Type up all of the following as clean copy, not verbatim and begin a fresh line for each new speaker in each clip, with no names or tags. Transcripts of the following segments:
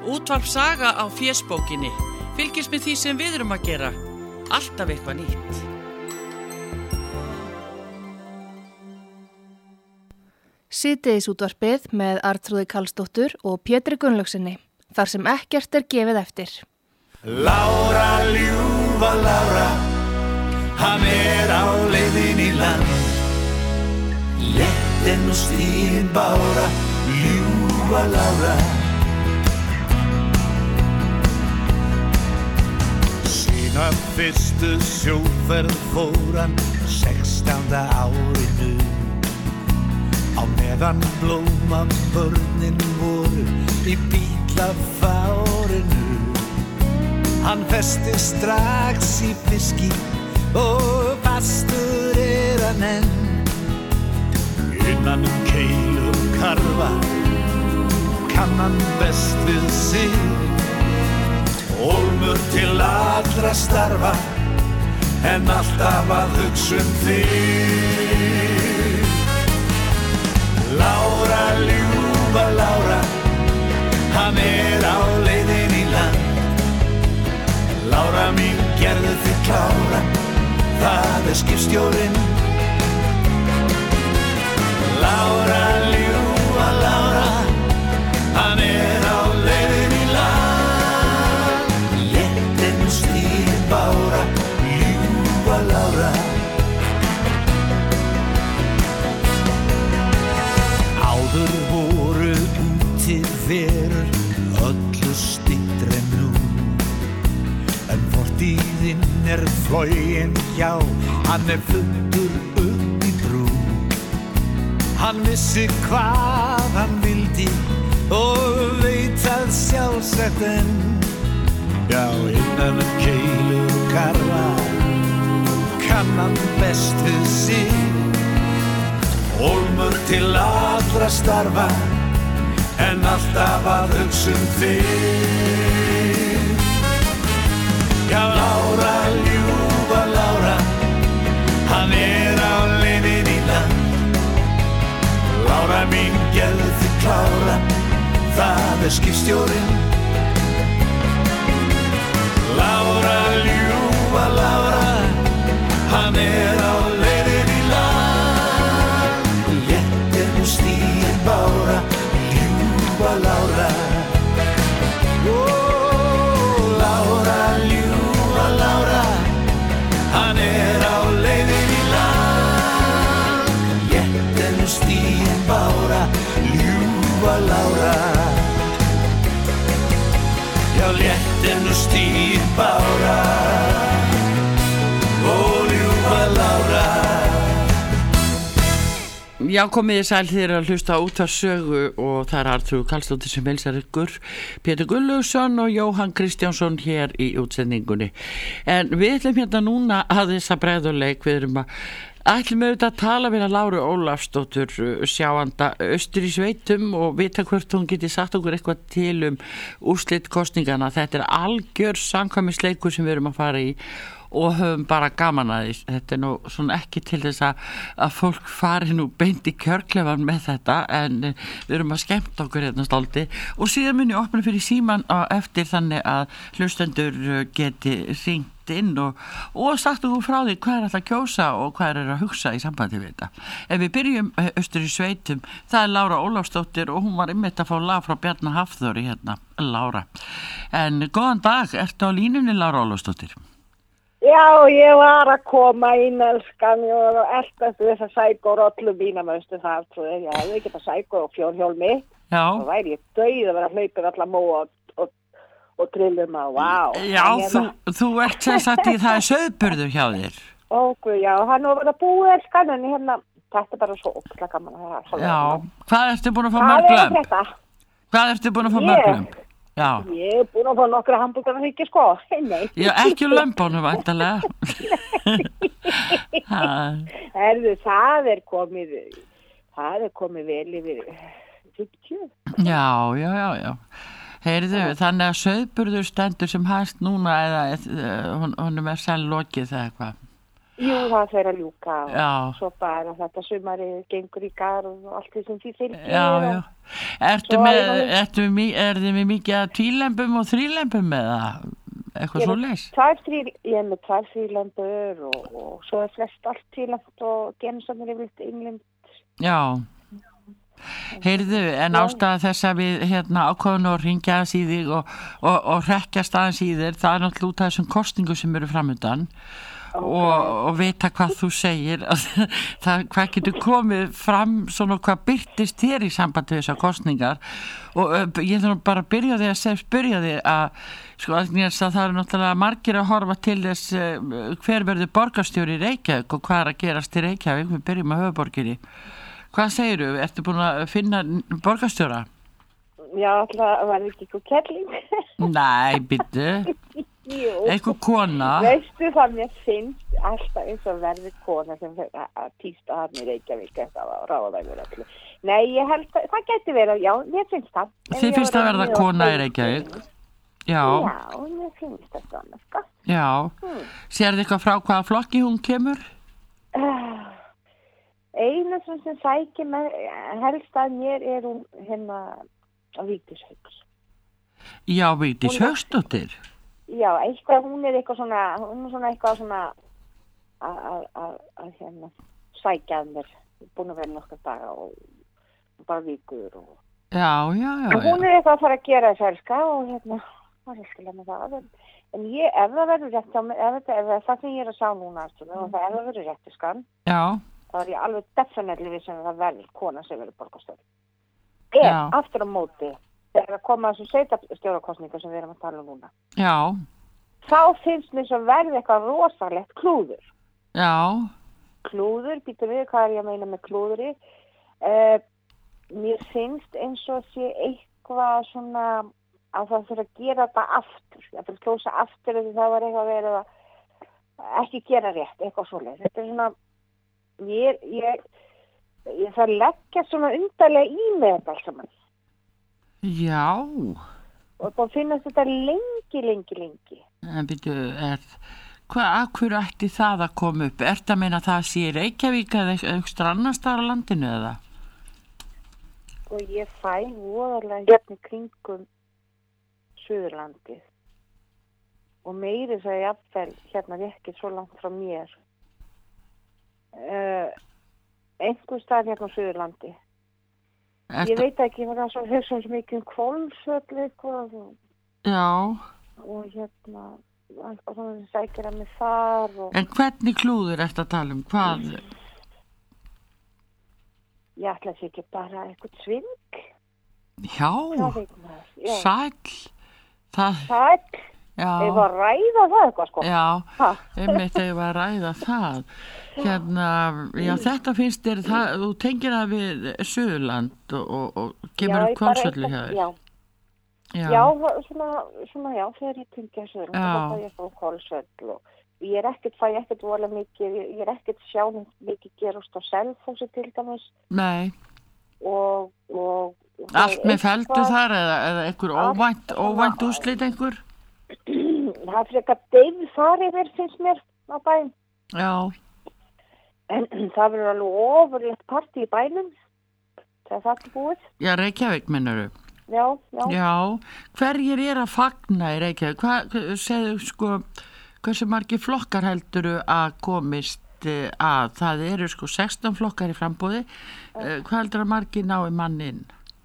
Útvarp Saga á fésbókinni. Fylgist með því sem við erum að gera. Alltaf eitthvað nýtt.
Síðdegisútvarpið með Arnþrúði Karlsdóttur og Pétri Gunnlaugsinni, þar sem ekkert gefið eftir.
Lára, ljúfa Lára, hann á leiðin í land. Léttin og stígin bára, ljúfa Lára. Sína fyrstu sjóferð fór hann 16. árinu. Á meðan blóma börnin voru í bílafárinu. Hann festi strax í fiski og fastur hann enn. Innan keilu karfa kann hann best við sig. Ólmur til allra starfa en alltaf að hugsa þig. Lára, ljúfa Lára, hann á leiðin í land. Lára mín, gerðu þig klára, það skipstjórinn. Lára, ljúfa Lára, hann á leiðin í land. Léttin og stígin bára, ljúfa Lára. Áður voru úti verur öllu styttri en nú. En fortíðin flogin hjá, hann fluttur upp í brú. Hann vissi hvað hann vildi og veit að sjálfsagt enn. Já, innan keilu karfa kann hann best við sig. Ólmur til allra starfa en alltaf að hugsa þig. Já, Lára, ljúfa Lára, hann á leiðin í land. Lára mín, gerðu þig klára, það skipstjórinn. Lára, ljúfa Lára, hann á leiðin í land. Léttin og stígin bára, ljúfa Lára. Lára, ljúfa Lára, hann á leiðin í land. Léttin og stígin bára, ljúfa Lára. Já, léttin og stígin bára, ljúfa Lára.
Já, komið þið sæl þér að hlusta á Útvarp Sögu og það Arnþrúður Karlsdóttir sem heilsar ykkur, Pétur Gunnlaugsson og Jóhann Kristjánsson hér í útsendingunni. En við ætlum hérna núna að þessa bregðuleik, við erum ætlum auðvitað að tala við Láru Ólafsdóttur, sjáanda austur í sveitum og vita hvort hún geti sagt okkur eitthvað til úrslit kosningana. Þetta algjör samkvæmisleikur sem við erum að fara í og höfum bara gaman að því. Þetta nú svona ekki til þess að fólk fari nú beint í kjörklefan með þetta, en við erum að skemmta okkur hérna stolti. Og síðan mun ég opna fyrir síman á eftir þannig að hlustendur geti hringt inn og sagt okkur frá því hvað alltaf að kjósa og hvað að hugsa í sambandi við þetta. Ef við byrjum austur í sveitum, það Lára Ólafsdóttir og hún var einmitt að fá lag frá Bjarna Hafþóri hérna, Lára. En góðan dag, ertu á línunni Lára Ólafsdóttir?
Já, ég var að koma inn, elskan, og eltast við þess að sækó rollum mína möstu þar, svo ég hefði ekki að sækó og fjórhjólmi.
Já.
Það væri ég dauð að vera að hlaupa allar móa og trillum að, vá.
Já, þú ert sem sagt í það sauðburður hjá þér.
Ókei, já, hann var að búið, elskan, en hérna, þetta bara svo ókslega gaman að það.
Já, hvað ertu búin að fá mörg lömb? Hvað ertu búin að fá mörg lömb? Já.
Ég búin að fá nokkra hambúrgar að þykja, sko. Nei.
Já, ekki lömbónu væntanlega.
Það komið vel yfir 50.
Já. Heyrðu, þannig að sauðburður stendur sem hæst núna eða honum senn lokið eða eitthvað?
Jú, það fer að ljúka og
Já.
svo bara þetta sumarið gengur í garð og allt því sem því fylgir.
Já.
Svo
Er þið með mikið að tvílembum og þrílembum eða eitthvað svo leys?
Ég er með 2 þrílembur og svo flest allt tvílembt og gensamir yfirleitt innlind.
Já. Heyrðu, en ástæða þess að við ákváðum að ringja aðeins í þig og hrekkjast aðeins í þér, það er náttúrulega út af þessum kostingum sem eru framundan. Og vita hvað þú segir hvað getur komið fram svona hvað byrtist þér í sambandi við þessar kosningar og ég þarf bara að byrja því að spyrja því að sko að það er náttúrulega margir að horfa til þess hver verður borgarstjóri í Reykjavík og hvað er að gerast í Reykjavík, við byrjum að höfuborginni. Hvað segirðu? Ertu búin að finna borgarstjóra?
Já, alltaf var ekki eitthvað kelling.
Nei, býttu.
Jú.
Eitthvað kona.
Veistu það mér finnst alltaf eins og verði kona sem að týsta hann í Reykjavík þetta var ráðaður allir. Nei, ég held að það geti verið, já, mér finnst það.
Þið finnst að verða kona í Reykjavík? Já.
Já, mér finnst það svona, sko.
Já. Sérðu eitthvað frá hvaða flokki hún kemur?
Einu sem sækir með helst að mér er hún Vigdís Hauks.
Já, Vigdís Hauksdóttir.
Já, hún er eitthvað svona eitthvað svona að sækja að mér, búin að vera nokkar daga og bara vikur og
Já.
Hún er eitthvað að fara að gera þess elska og það er skilja með það en ef það verður rétt ef það sem ég er að sá núna ef það verður rétt í skann þá er ég alveg definitely við sem það verður kona sem verður borgarstjóri aftur á móti þegar að koma þessu sveitarstjórnarkosningu sem við erum að tala um núna. Já. Þá finnst mér svo verði eitthvað rosalegt klúður.
Já.
Klúður, býtum við, hvað er ég að meina með klúðuri? Mér finnst eins og sé eitthvað svona að það fyrir að gera þetta aftur. Það fyrir að klósa aftur því það var eitthvað verið að ekki gera rétt, eitthvað svoleiðis. Þetta er svona, ég þarf að leggja svona undarlega í með þetta alls saman.
Já.
Og þá finnast þetta lengi.
En byrju, af hverju ætti það að koma upp? Ertu að meina það sé í Reykjavík eða eitthvað annars staðar á landinu eða?
Og ég fæ voðalega kringum Suðurlandið. Og meiri það jafnvel ekki svo langt frá mér. Einhver staðar á Suðurlandi. Ég veit ekki, ég var að hugsa svo mikið Hvolsvöll eitthvað.
Já.
Og eitthvað svona sem sækir að mig þar.
En hvernig klúður ertu að tala um? Hvað?
Ég ætla sér ekki bara eitthvað sving.
Já. Sæll.
Sæll. Já. Ég var að ræða það eitthvað sko.
Já, einmitt ég var að ræða það. Já, þetta finnst þér, þú tengir það við Suðurland og kemur upp Hvolsvöllu hjá þér. Já, svona, þegar ég tengja Suðurland, þá fæ ég frá Hvolsvöll og ég fæ ekkert vola mikið, ég er ekkert sjá mikið gerast á Selfossi til dæmis. Nei. Og allt með feldu þar eða einhver óvænt úrslit einhver? Það er frekar deyð þar yfir finnst mér á bæn. Já. En það verður alveg ofurlegt partí í bænum þegar það er búið. Já, Reykjavík minnurðu? Já. Já, hverjir er að fagna í Reykjavík? Segðu hversu margir flokkar heldurðu að komist að? Það eru 16 flokkar í frambúði. Hvað heldur að margir ná í mannin?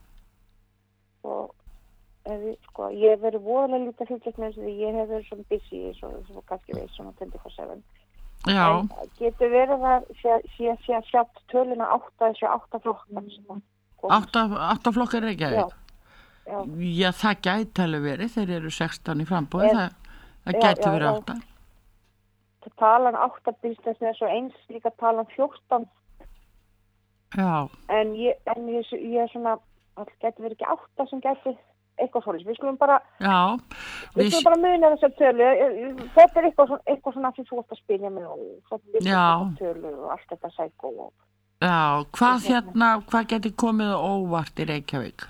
Ég hef verið voðalega lítið hlutverk með þess að ég hef verið svona busy svo kannski veist svona 24/7. Já. En getur verið að sé sjátt töluna 8 flokkar. 8 flokkar er ekki að Já, það gæti alveg verið, þeir eru 16 í frambúði, það gæti verið 8. Það talan 8 byrst þess að eins líka talan 14. Já. En ég er svona, það gæti verið ekki 8 sem gæti eitthvað svolítið, við skulum bara muna þessar tölu, þetta er eitthvað svona sem þú ætti að spilja með og tölu og allt þetta sækó. Já, hvað getur komið óvart í Reykjavík?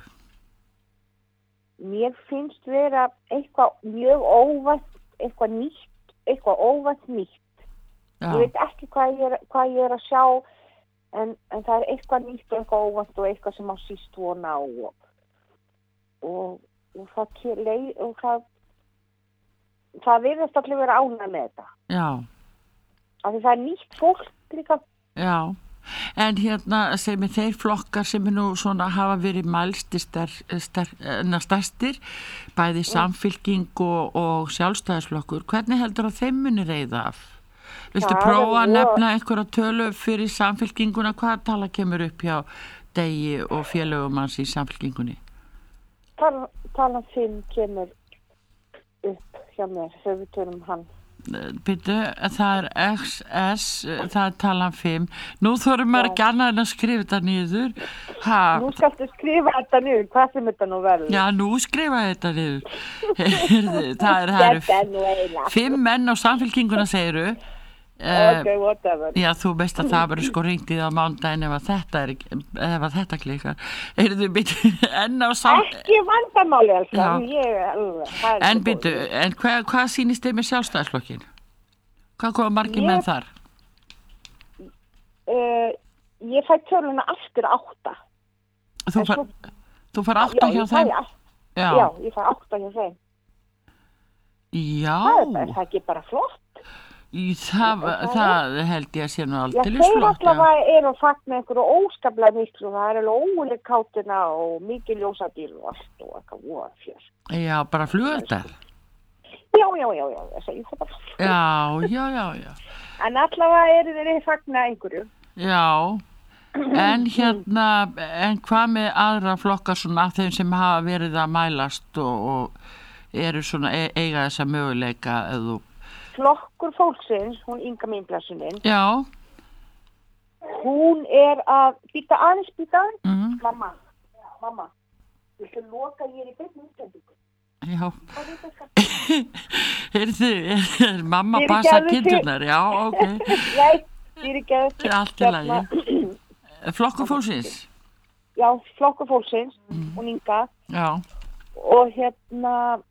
Mér finnst vera eitthvað mjög óvænt, eitthvað óvænt nýtt.
Ég veit ekki hvað ég að sjá, en það er eitthvað nýtt og eitthvað óvænt og eitthvað sem á síst vona og það virðist allir vera ánægð með þetta.
Já.
Af því það er nýtt fólk líka.
Já, en sem þeir flokkar sem nú svona hafa verið mælst stærstir, bæði Samfylking og Sjálfstæðisflokkur, hvernig heldur að þeim muni reiða af? Viltu prófa að nefna einhverja tölu fyrir Samfylkinguna? Hvað tala kemur upp hjá Degi og félögum hans í Samfylkingunni?
Talan 5 kemur upp hjá mér, þegar við tölum hann.
Býttu, það er XS, það er talan 5. Nú þurfum maður ekki annað en að skrifa þetta niður.
Nú skaltu skrifa þetta niður, hvað sem þetta nú verður?
Já, nú skrifa þetta niður. Það eru 5 menn á Samfylkinguna, segiru.
Whatever.
Já, þú veist að það verður sko ringt í það á mánudaginn ef þetta klikkar.
Ekki vandamáli
En býtu, en hvað sýnist þið með Sjálfstæðisflokkin? Hvað koma margir menn þar?
Ég fæ töluna aftur 8.
Þú fær 8 hjá þeim?
Já, ég fæ 8 hjá þeim.
Já.
Það er ekki bara flott.
Það held ég að sé nú aldrei
flott. Þeir allavega eru að fagna einhverju óskaplega miklu, það er alveg óuleg kátina og mikið ljósadýr og allt og eitthvað voðafjör.
Já, bara flugeldar.
Já, ég segi það bara.
Já.
En allavega eru þeir að fagna einhverju.
Já, en hvað með aðra flokkar svona af þeim sem hafa verið að mælast og eru svona eiga þessa möguleika eða
Flokkur fólksins, hún Inga mín blessunin.
Já.
Hún að býta aðeins. Mamma, viltu loka ég í beinni útsendingu?
Já. Er mamma passa kindurnar? Já, ok.
Nei, fyrirgeðu.
Allt í lagi. Flokkur fólksins?
Já, flokkur fólksins, hún Inga.
Já.
Og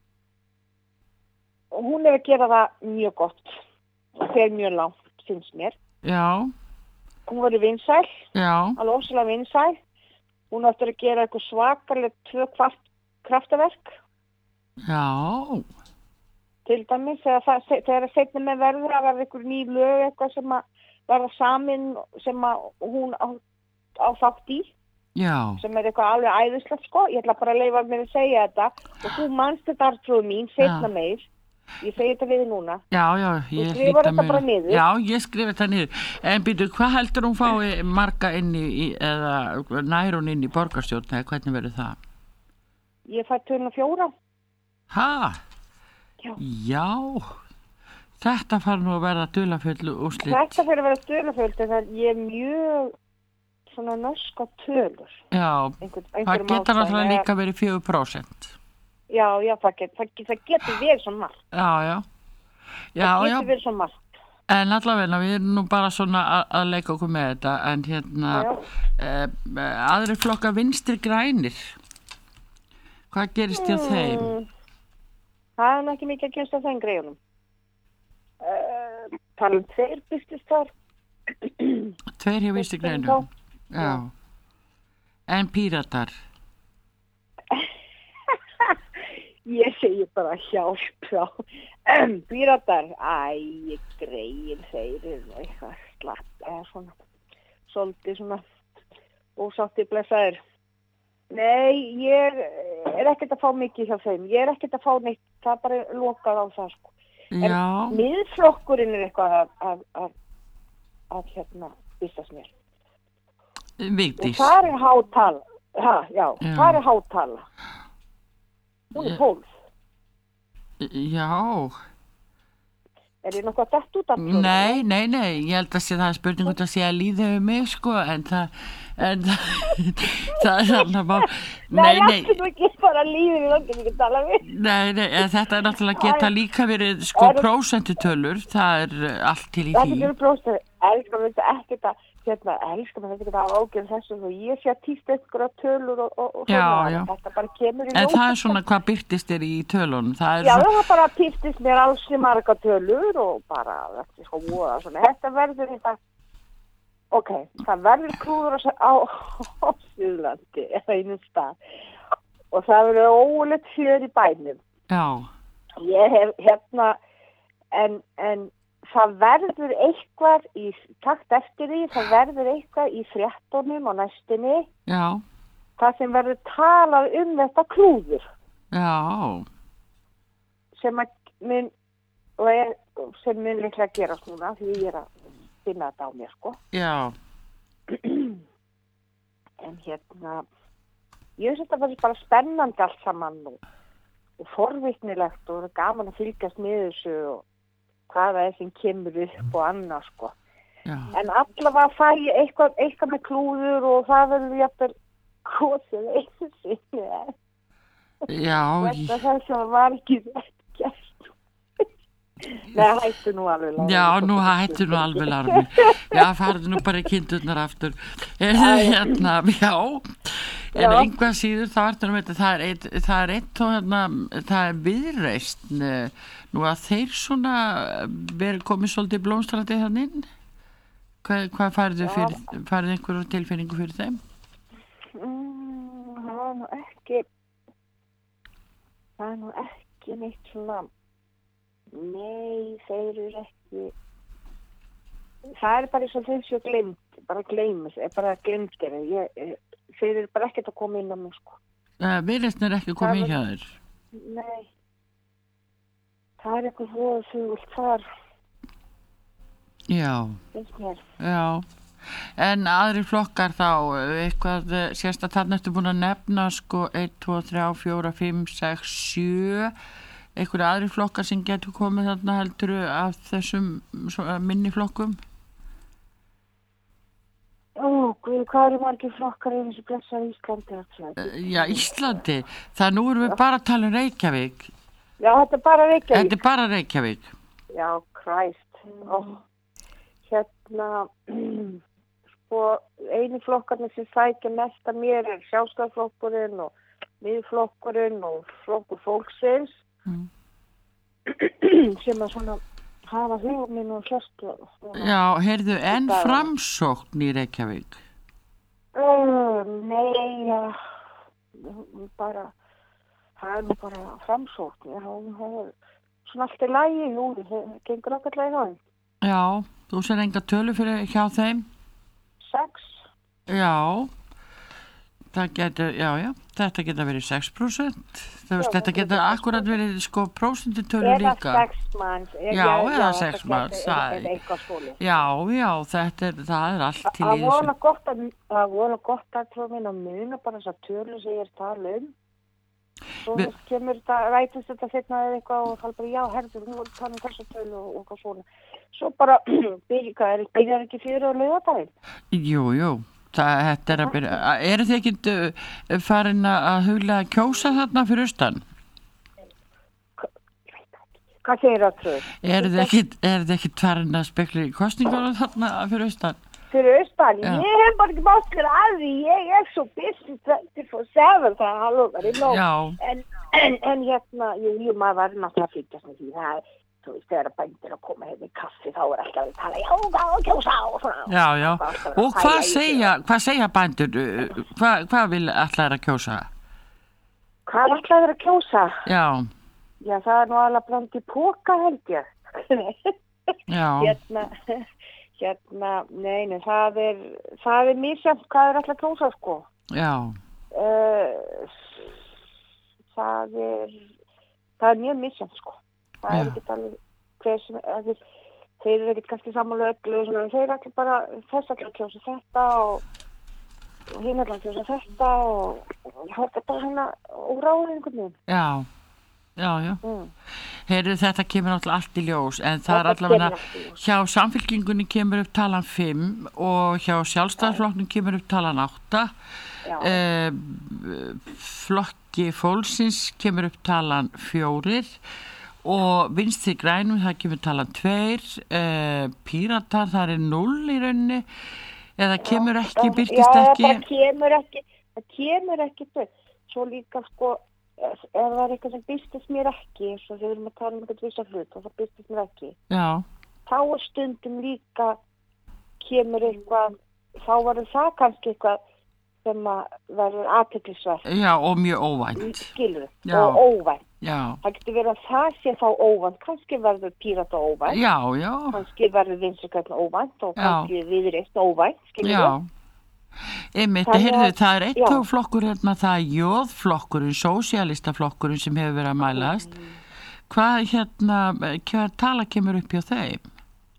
hún að gera það mjög gott og fer mjög langt, finnst mér.
Já.
Hún verður vinsæl.
Já.
Alveg óslega vinsæl. Hún áttur að gera eitthvað svakalega 2 kraftaverk.
Já.
Til dæmis, þegar seinna með verður að verða eitthvað ný lög, eitthvað sem að verða samin, sem að hún á þátt í.
Já.
Sem eitthvað alveg æðislegt, sko. Ég ætla bara að leyfa mér að segja þetta. Og þú manst þetta Artrúð mín, seinna meir. Ég segi þetta við núna.
Já,
ég skrifa þetta bara niður.
Já, ég skrifa þetta niður. En býtu, hvað heldur hún fái marga inn eða nær hún inn í borgarstjórn eða hvernig verður það?
Ég fæ 24.
Ha? Já. Þetta fær nú að verða dularfull úrslit.
Þetta fyrir að vera dularfull, en ég er mjög svona norska tölur.
Já, það getur alltaf líka verið 4%.
Já, það getur verið svo margt.
Já.
Það getur verið svo margt.
En allavega, við erum nú bara svona að leika okkur með þetta, en aðri flokka Vinstri grænir. Hvað gerist hjá þeim?
Það er ekki mikið að gerast á þeim greinum. Talum 2 byrstist þar.
2 hjá Vinstri grænum? Já. En Píratar?
Ég segi bara hjálp þá. Píratar, grein þeir eru eitthvað slapp eða svona, svolítið svona ósátti blessaðir. Nei, ég er ekkert að fá mikið hjá þeim. Ég er ekkert að fá neitt, það er bara lokað á það, sko.
Já.
En miðflokkurinn er eitthvað að bystast mér.
Vigdís.
Og það er hátala. Það er hátala. Hún er 12.
Já.
Er ég nokkuð að detta út af það?
Nei, ég held að það er spurning út að sé að líða um mig, sko, en það er alltaf bara...
Nei, þú ekki bara líðið við okkur ekki tala við.
Nei, þetta er náttúrulega geta líka verið, sko, prósentutölur, það er allt til í því.
Það er prósentu, elskan, veistu ekki það, elskar maður þetta að ágjörð þessu og ég sé að týst einhverja tölur og
svona,
þetta bara kemur í
ljós. En það er svona hvað birtist þér í tölunum?
Já, það bara birtist mér alls í marga tölur og bara þetta er sko voða svona, þetta verður þetta, ok, það verður klúður á Suðurlandi eða einum stað og það verður ógurlegt fjör í bænum.
Já.
Ég hef en það verður eitthvað í takt eftir því, það verður eitthvað í fréttunum á næstunni.
Já.
Það sem verður talað þetta klúður.
Já.
Sem mun líklega gerast núna, því ég að finna þetta á mér, sko.
Já.
En ég finnst þetta verður bara spennandi allt saman og forvitnilegt og gaman að fylgjast með þessu og hvaða sem kemur upp og annað, sko.
Já.
En allavega fæ ég eitthvað með klúður og það verður jafnvel kosið einu sinni.
Já.
Þetta þess að var ekki gert. Nei, hættu nú alveg Larmi.
Já, nú hættu nú alveg Larmi. Já, farðu nú bara í kindurnar aftur. Já. En einhvað síður þá ertu að það er eitt og það er Viðreisn nú að þeir svona verið komið svolítið blómstrandi þannig inn. Hvað færðu einhverju tilfinningu fyrir þeim?
Það er nú ekki neitt svona. Nei, þeir eru ekki. Það er bara svo þeim sem gleymd þeir eru bara ekkert að koma inn á mig, sko.
Viðreisn er ekki komið hjá þér?
Nei. Það er eitthvað voða þugult þar.
Já. Já. En aðri flokkar þá, eitthvað sérstætt þarna ertu búin að nefna, sko, 1, 2, 3, 4, 5, 6, 7, eitthvað aðri flokkar sem getur komið þarna heldur af þessum minni flokkum?
Hvað eru margir flokkar í þessu blessaða Íslandi?
Já, Íslandi. Það nú erum við bara að tala um Reykjavík.
Já, þetta er bara Reykjavík.
Þetta er bara Reykjavík.
Já, Christ. Sko, einu flokkarnir sem sækja mest að mér er Sjálfstæðisflokkurinn og Miðflokkurinn og Flokkur fólksins sem að svona hafa hugminn og hlustu.
Já, heyrðu, en Framsókn í Reykjavík?
Nei, bara það er nú bara Framsókn, það er svona allt í lagi, það gengur ákveðlega í það.
Já, þú sér enga tölu fyrir hjá þeim?
6.
Já, þetta geta verið 6%. Þetta geta akkurat verið sko prósentutölu líka.
Eða 6 manns.
Eða 6 manns. Já, það er allt til í þessu.
Það voru gott að trúa mín að muna bara þess að tölu sem ég er tala Svo kemur þetta, rætist þetta setna eða eitthvað og það bara, já, herður, nú er það þessu tölu og eitthvað svona. Svo bara, byrjar ekki fyrir á laugardaginn?
Jú, þetta er að byrja. Eru þið ekki farin að hugla að kjósa þarna fyrir austan?
Hvað segir það, tröð?
Eru þið ekki farin að spekla í kostningar þarna fyrir austan?
Fyrir austan? Já. Ég hef bara ekki báskar að því, ég er svo busy 24/7, það er alveg verið nóg. En hérna, jú, maður var náttúrulega að fylgjast með því, það er, þú veist, þegar bændir að koma hérna í kaffi, þá er alltaf að tala, já, kjósa og svona.
Já, og hvað segja bændur, hvað vil allar að kjósa?
Hvað allar að kjósa?
Já,
það er nú alveg bland í póka, held ég. Hérna, nei, það er misjafnt hvað er alltaf kjósa, sko.
Já.
Það er mjög misjafnt, sko. Það er ekki alveg hver sem, þeir eru ekki kannski samanlega öllu, þeir eru ekki bara þess að kjósa þetta og hinn að kjósa þetta og þetta bara hérna úr ráðið einhvern veginn.
Já. Heyrðu, þetta kemur náttúrulega allt í ljós, en það er allavega hjá Samfylkingunni kemur upp talan 5 og hjá Sjálfstæðisflokknum kemur upp talan 8. Flokki fólksins kemur upp talan 4 og Vinstri grænum það kemur talan 2. Píratar það er 0 í rauninni. Eða kemur ekki, birtist ekki?
Já, það kemur ekki þau. Svo líka sko, ef það er eitthvað sem birtist mér ekki, svo þegar við erum að tala um eitthvað vissa hlut og það birtist mér ekki.
Já. Þá
er stundum líka kemur eitthvað, þá verður það kannski eitthvað sem að verður athyglisvert.
Já, og mjög óvænt.
Skilur, og óvænt.
Já.
Það getur verið að það sé þá óvænt, kannski verður Pírata óvænt.
Já.
Kannski verður Vinstri-græn óvænt og kannski Viðreisn óvænt, skilur.
Já. Einmitt, heyrðu, það er eitt flokkur hérna, það er Jóðflokkurinn, sósíalistaflokkurinn sem hefur verið að mælast. Hvað tala kemur upp hjá þeim?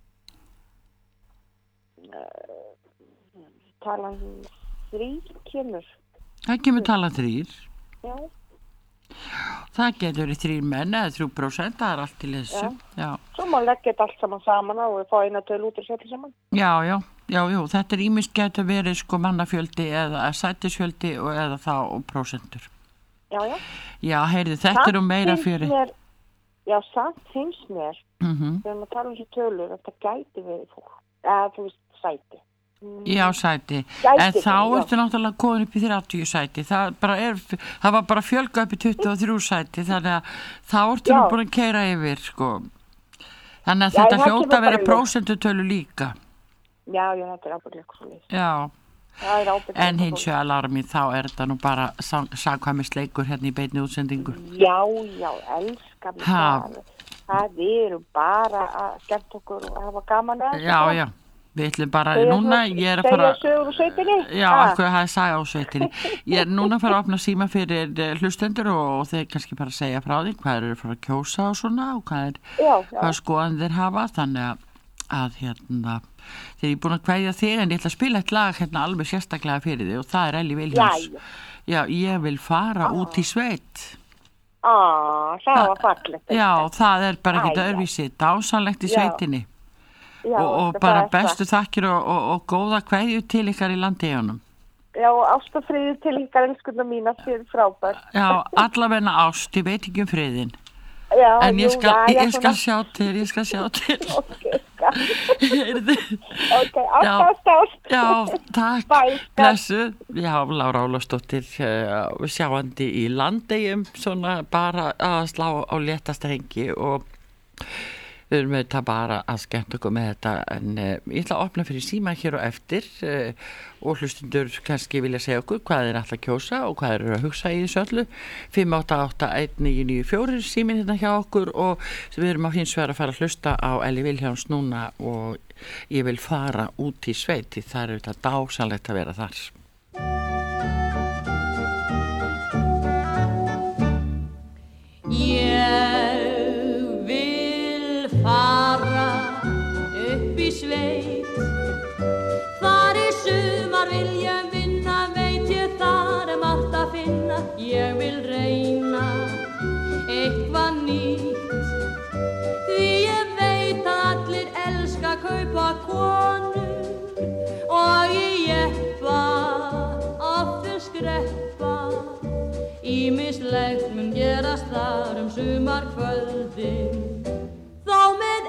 Talan 3 kemur.
Það kemur talan 3.
Já.
Það getur verið 3 menn eða 3%, það er allt til þessu. Já.
Svo má leggja þetta allt saman og fá eina töl út og setja saman.
Já, þetta er ýmist getur verið sko mannafjöldi eða sætisfjöldi eða þá og prósentur.
Já.
Já, heyrðu, þetta er meira fyrir.
Samt finnst mér, þegar maður tala um þessu tölur, að það gæti verið fólk, eða þú veist, sæti.
Já, sæti. En þá ertu náttúrulega komin upp í 30 sæti. Það var bara fjölga upp í 23 sæti, þannig að þá ertu nú búin að keyra yfir, sko. Þannig að þetta hljóta að vera prósentutölu líka.
Já, þetta er ábyggilega svo leys.
Já. En hins vegar alarmi, þá er þetta nú bara samkvæmisleikur hérna í beinni útsendingu.
Já, elskar mig það. Við erum bara að skemmt okkur og hafa gaman að
þetta. Já. Við ætlum bara, núna ég er að fara...
Segja sögur á sveitinni?
Já, akkur það er saga á sveitinni. Ég er núna að fara að opna síma fyrir hlustendur og þeir kannski bara segja frá því hvað eru að fara að kjósa og svona og hvað skoðan þeir hafa. Þannig að þeir eru búin að kveðja þig en ég ætla að spila eitt lag hérna alveg sérstaklega fyrir þig og það er Elli Vilhjálms. Já, ég vil fara út í sveit.
Það var fallegt.
Já, það er bara ekkert öðruvísi, dásanlegt í sveitinni. Já, og bara bestu þakkir og góða kveðju til ykkar í landeigjónum.
Já, ást og friður til ykkar elskuna mína fyrir frábært.
Já, allavegna ást, ég veit ekki um friðin.
Já,
en ég skal sjá til.
Ok, ást.
Já, takk. Blessu. Já, Lára Ólafsdóttir sjáandi í landeigjum, svona bara að slá á léttasta hengi og við erum auðvitað bara að skemmta okkur með þetta en ég ætla að opna fyrir síma hér og eftir og hlustundur kannski vilja segja okkur hvað þeir ætla að kjósa og hvað þeir eru að hugsa í þessu öllu 5881994 síminn hérna hjá okkur og við erum á hins vegar að fara að hlusta á Elli Vilhjálms núna og ég vil fara út í sveiti, það er auðvitað dásanlegt að vera þar.
Fara upp í sveit Þar í sumar vil ég vinna Veit ég þar margt að finna Ég vil reyna eitthvað nýtt Því ég veit að allir elska kaupa konur Og ég jeppa aftur skreppa Ýmislegt mun gerast þar sumarkvöldin Þá með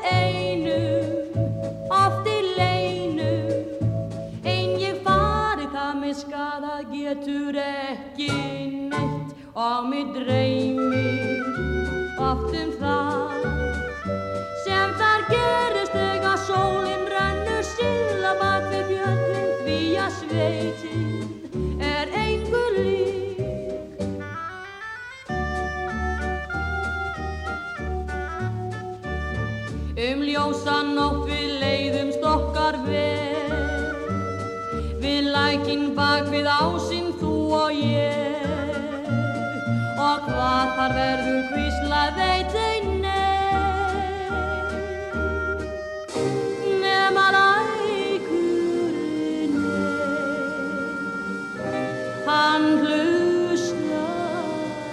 oft í leinu Ein ég fari það með skada getur ekki neitt Og mig dreymir oft það Sem þar gerist þegar sólin rennur Silla bak við fjöllin Því að sveitin er engu lík Ljósan nótt við leiðumst okkar vel Við lækinn bak við ásinn þú og ég Og hvað þar verður hvíslað veit ei nei Nema lækurinn Hann hlustar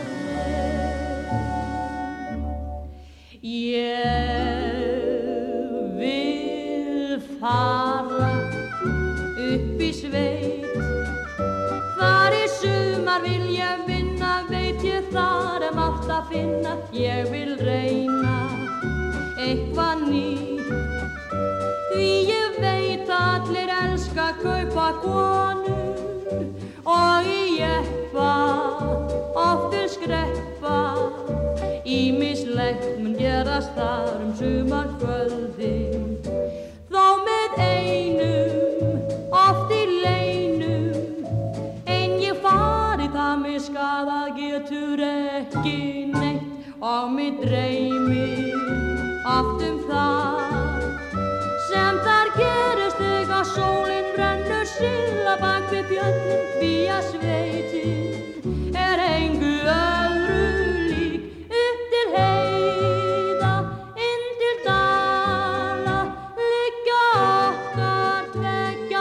fara upp í sveit Þar í sumar vil ég vinna Veit ég þar margt að finna Ég vil reyna eitthvað nýtt Því ég veit að allir elska skal kaupa konur og í jeppa oftur skreppa Ýmislegt mun gerast þar sumarkvöldin Þó með einum oft í leinum En ég fari það mig skadað getur ekki neitt Og mig dreymir oft það Sem þar gerist þegar sólin rennur silla bak við fjöllin Því að sveitin engu öðru lík Upp til heiða, inn til dala Liggja okkar tveggja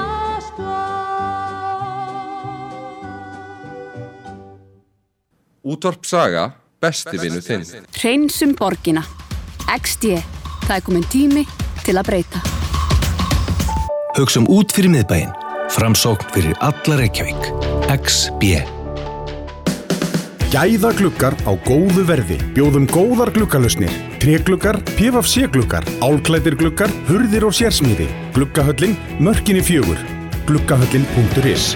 slóð
Útvarp Saga, besti vinur þinn
Hreinsum borgina XD, það kominn tími til að breyta
Hugsum út fyrir miðbæinn Framsókn fyrir alla Reykjavík XB
Gæðagluggar á góðu verði Bjóðum góðar gluggalausnir Trégluggar, PFC-gluggar, álklæddir gluggar Hurðir og sérsmíði Gluggahöllin, mörkinni 4 Gluggahöllin.is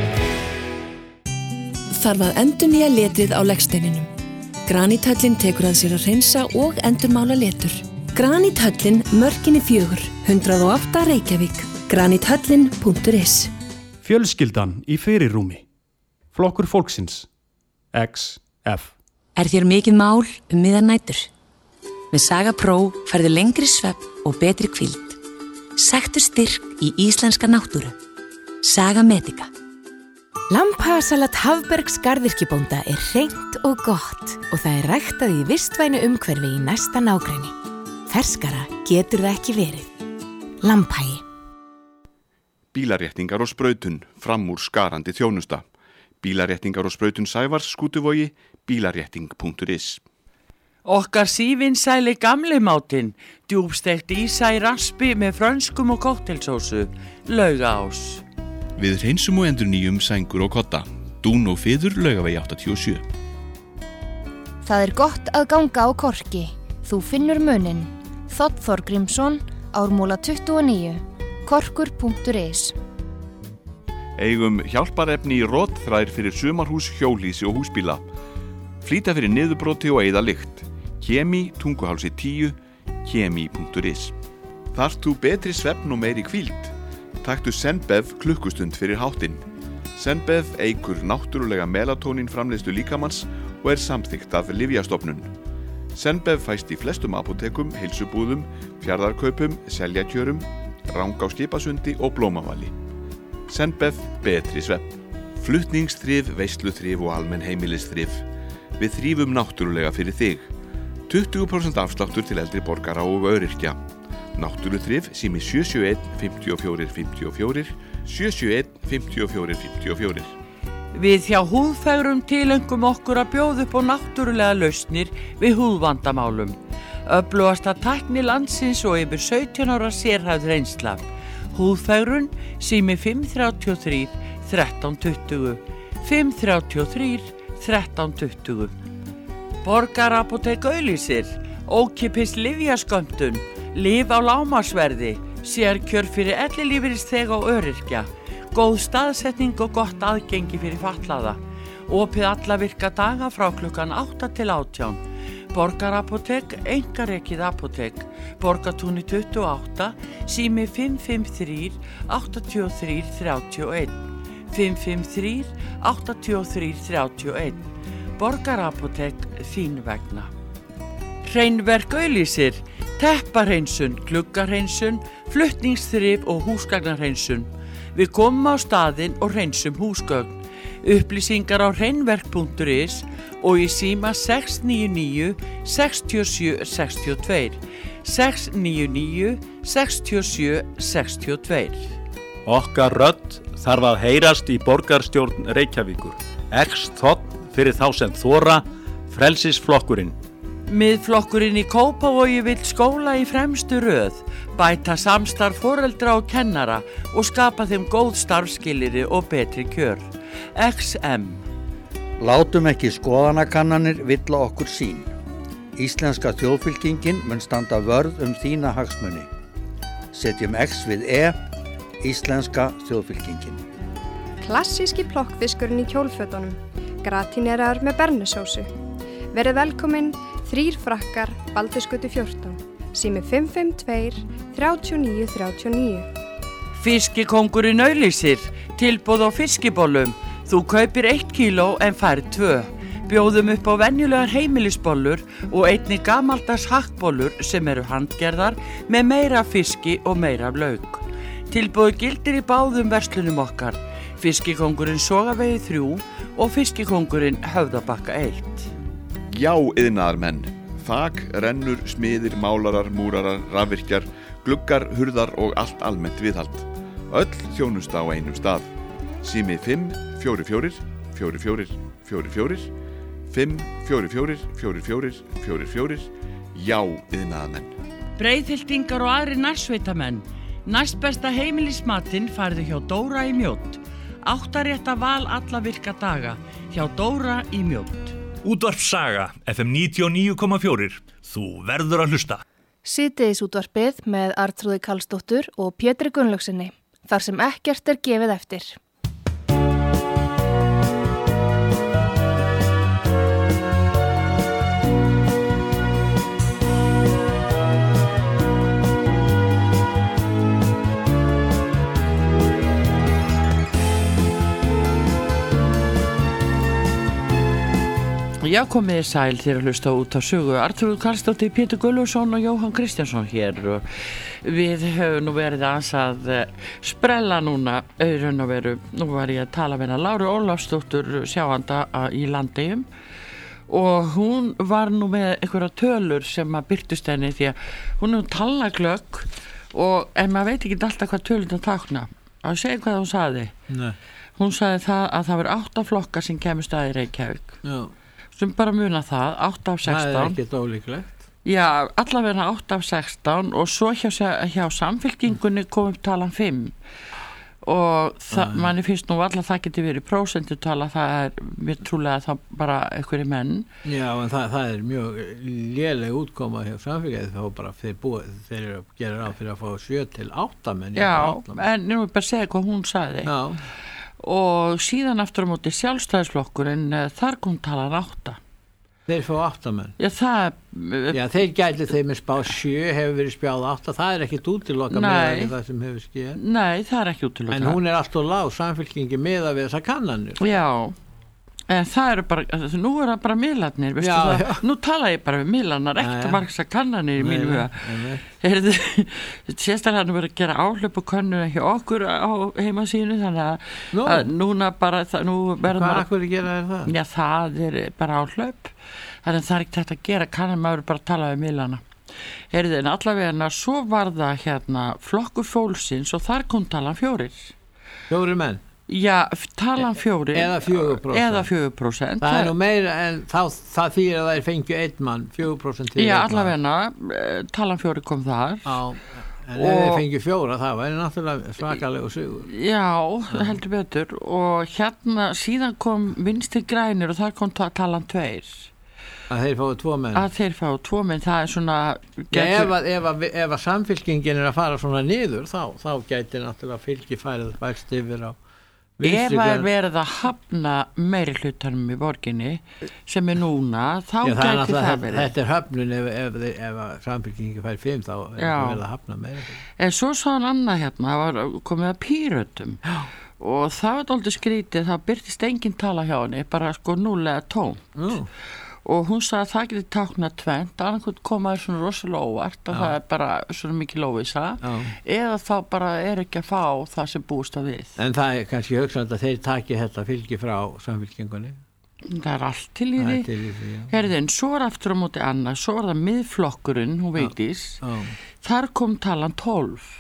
Þarf að endurnýja letrið á legsteininum Graníthöllin tekur að sér að hreinsa og endurmála letur Graníthöllin, mörkinni 4 108 Reykjavík Graníthöllin.is
Fjölskyldan í fyrirrúmi Flokkur fólksins XF
þér mikið mál miðjarnætur? Með Saga Pro færðu lengri svefn og betri hvíld Sæktu styrk í íslenska náttúru Saga Medica
Lambhagasalat Hafbergs garðyrkjubónda hreint og gott og það ræktað í vistvænu umhverfi í næsta nágrenni. Ferskara getur það ekki verið. Lambhagi.
Bílaréttingar og sprautun, fram úr skarandi þjónusta. Bílaréttingar og sprautun Sævars Skútuvogi, bílarétting.is.
Okkar sívinsæli gamli mátinn, djúbstekt ísa í raspi með frönskum og koktelsósu, Laugaás.
Við hreinsum og endurnýjum sængur og kotta. Dún og fiður Laugavegi 87.
Það gott að ganga á Korki. Þú finnur muninn. Þótt Þorgrímsson, Ármúla 29, korkur.is.
Eigum hjálparefni í rotþrær fyrir sumarhús, hjólhýsi og húsbíla. Flýta fyrir niðurbroti og eyða lykt. Kemi, Tunguhálsi 10, kemi.is. Þarft þú betri svefn og meiri hvíld? Taktu Zenbev klukkustund fyrir háttinn. Zenbev eykur náttúrulega melatónín framleiðslu líkamans og samþykkt af Lyfjastofnun. Zenbev fæst í flestum apótekum, heilsubúðum, fjarðarkaupum, seljakjörum, Rangá skipasundi og Blómavali. Zenbev betri svefn. Flutningsþrif, veisluþrif og almenn heimilisþrif. Við þrífum náttúrulega fyrir þig. 20% afsláttur til eldri borgara og öryrkja. Náttúruþrif sími 771 54 54 771 54 54.
Við hjá Húðfegrum tilengum okkur að bjóða upp á náttúrulega lausnir við húðvandamálum. Öflugasta tækni landsins og yfir 17 ára sérhæfð reynsla. Húðfegrun sími 533 1320 533 1320. Borgarapótek auglýsir, ókeypis lyfjaskömmtun, lyf á lágmarksverði, sérkjör fyrir ellilífeyrisþega og öryrkja, góð staðsetning og gott aðgengi fyrir fatlaða, opið alla virka daga frá klukkan 8 til 18, Borgarapótek, einkarekið apótek, Borgartúni 28, sími 553 83 31, 553 83 31. Borgarapótek þín vegna. Hreinverk auglýsir, tepparhreinsun, gluggarhreinsun, flutningsþrif og húsgagnarhreinsun. Við komum á staðinn og hreinsum húsgögn. Upplýsingar á hreinverk.is og í síma 699 67 62 699 67 62.
Okkar rödd þarf að heyrast í borgarstjórn Reykjavíkur. X-þotn fyrir þá sem þora, frelsisflokkurinn.
Miðflokkurinn í Kópavogi vill skóla í fremstu röð, bæta samstarf foreldra og kennara og skapa þeim góð starfskilyrði og betri kjör. XM.
Látum ekki skoðanakannanir villa okkur sín. Íslenska þjóðfylkingin mun standa vörð þína hagsmuni. Setjum X við Íslenska þjóðfylkingin.
Klassíski plokkfiskurinn í kjólfötunum, gratineraður með bernusósu. Verið velkomin 3 frakkar, Baldursgötu 14, sími 552 39 39.
Fiskikóngurinn auglýsir, tilboð á fiskibollum. Þú kaupir 1 kíló en fær 2. Bjóðum upp á venjulegar heimilisbollur og einnig gamaldags hakkbollur sem eru handgerðar með meira fiski og meira lauk. Tilboð gildir í báðum verslunum okkar. Fiskikóngurinn Sogavegi 3 og Fiskikóngurinn Höfðabakka 1.
Já, iðnaðarmenn. Þak, rennur, smiðir, málarar, múrarar, rafvirkjar, gluggar, hurðar og allt almennt viðhald. Öll þjónusta á einum stað. Sími 5 44 44 44 5 44 44 44. Já, iðnaðarmenn.
Breiðhyltingar og aðri nærsveitamenn. Næst besta heimilismatinn færðu hjá Dóra í Mjódd. 8 rétta val alla virka daga hjá Dóra í Mjódd.
Útvarp Saga, FM 99,4. Þú verður að hlusta.
Síðdegis útvarpið með Arnþrúði Karlsdóttur og Pétri Gunnlaugsinni, þar sem ekkert er gefið eftir.
Já, komið sæl þér að hlusta út á sögu. Arnþrúður Karlsdóttir, Pétur Gunnlaugsson og Jóhann Kristjánsson hér. Við höfum nú verið að sprella núna raun og veru. Nú var ég að tala með Láru Ólafsdóttur sjáanda í Landeyjum og hún var nú með einhverja tölur sem að birtust henni því að hún er talnaglögg en maður veit ekki alltaf hvað tölurnar tákna. Að segja hvað hún sagði.
Nei.
Hún sagði að það var 8 flokkar sem kemur staði í Reykjavík.
Já.
Sem bara muna það, 8 af 16.
Það ekkert ólíklegt.
Já, allavega 8 af 16 og svo hjá Samfylkingunni kom upp talan 5 og manni finnst nú alltaf það geti verið prósentutala, það mér trúlega það bara einhverjir menn.
Já, en það mjög léleg útkoma hjá Samfylkingunni, þá bara þeir eru að gera ráð fyrir að fá 7 til 8 menn.
Já, en nú bara segja hvað hún sagði.
Já.
Og síðan aftur á móti Sjálfstæðisflokkurinn, þar kom talan 8.
Þeir fá 8 menn.
Já,
þeir gæti þeim með spá 7, hefur verið spjáð 8, það er ekkit útiloka með það sem hefur skeið.
Nei, það er ekki útiloka.
En hún er alltaf lág, Samfylkingi miða við þessar kannanir.
Já, en það eru bara, nú er það bara miðlarnir, veistu
já,
það?
Já.
Nú tala ég bara við miðlarnar, ekkert margsa kannanir í mínu huga. Heyrðu, sérstaklega nú verið að gera áhlaup og könnuna hjá okkur á heimasíðinu, þannig að núna bara, nú verður
Hvað akkur gera það?
Já, það er bara áhlaup, þannig að það er ekki þetta að gera, kannan maður bara að tala við miðlarna. Heyrðu, en allavega svo var það flokkur fólksins og þar kom talan 4.
4 menn?
Já, talan 4
eða 4%.
Eða 4%.
Það er nú meira en það þýðir að þeir fengju 1 mann, 4% til.
Já, allavega, talan 4 kom þar.
Já, en ef þeir fengju 4, það væri náttúrulega svakalega sigur.
Já, heldur betur. Og síðan kom Vinstri grænir og þar kom talan 2.
Að þeir fáu 2 menn.
Að þeir fáu 2 menn, það er svona...
Ef að Samfylkingin er að fara svona niður, þá gæti náttúrulega fylgi færið vægst yfir á
Ef það er verið að hafna meiri hlutanum í borginni sem er núna, þá gæti það verið.
Þetta er hafnun ef Samfylkingi fær 5, þá er það verið að hafna meiri.
En svo sá hann annað það var komið að Pírötum og það var dálítið skrítið, það byrtist engin tala hjá henni, bara 0 eða tómt. Og hún sagði að það geti táknað 2, annarkvæmt komaði svona rosalega óvart og það er bara svona mikið óvissa eða þá bara er ekki að fá það sem búist að við.
En það er kannski hugsandi að þeir taki þetta fylgi frá Samfylkingunni.
Það er allt til í því. Herðin, svo er aftur á móti annað, svo er það miðflokkurinn, hún Vigdís, þar kom talan 12.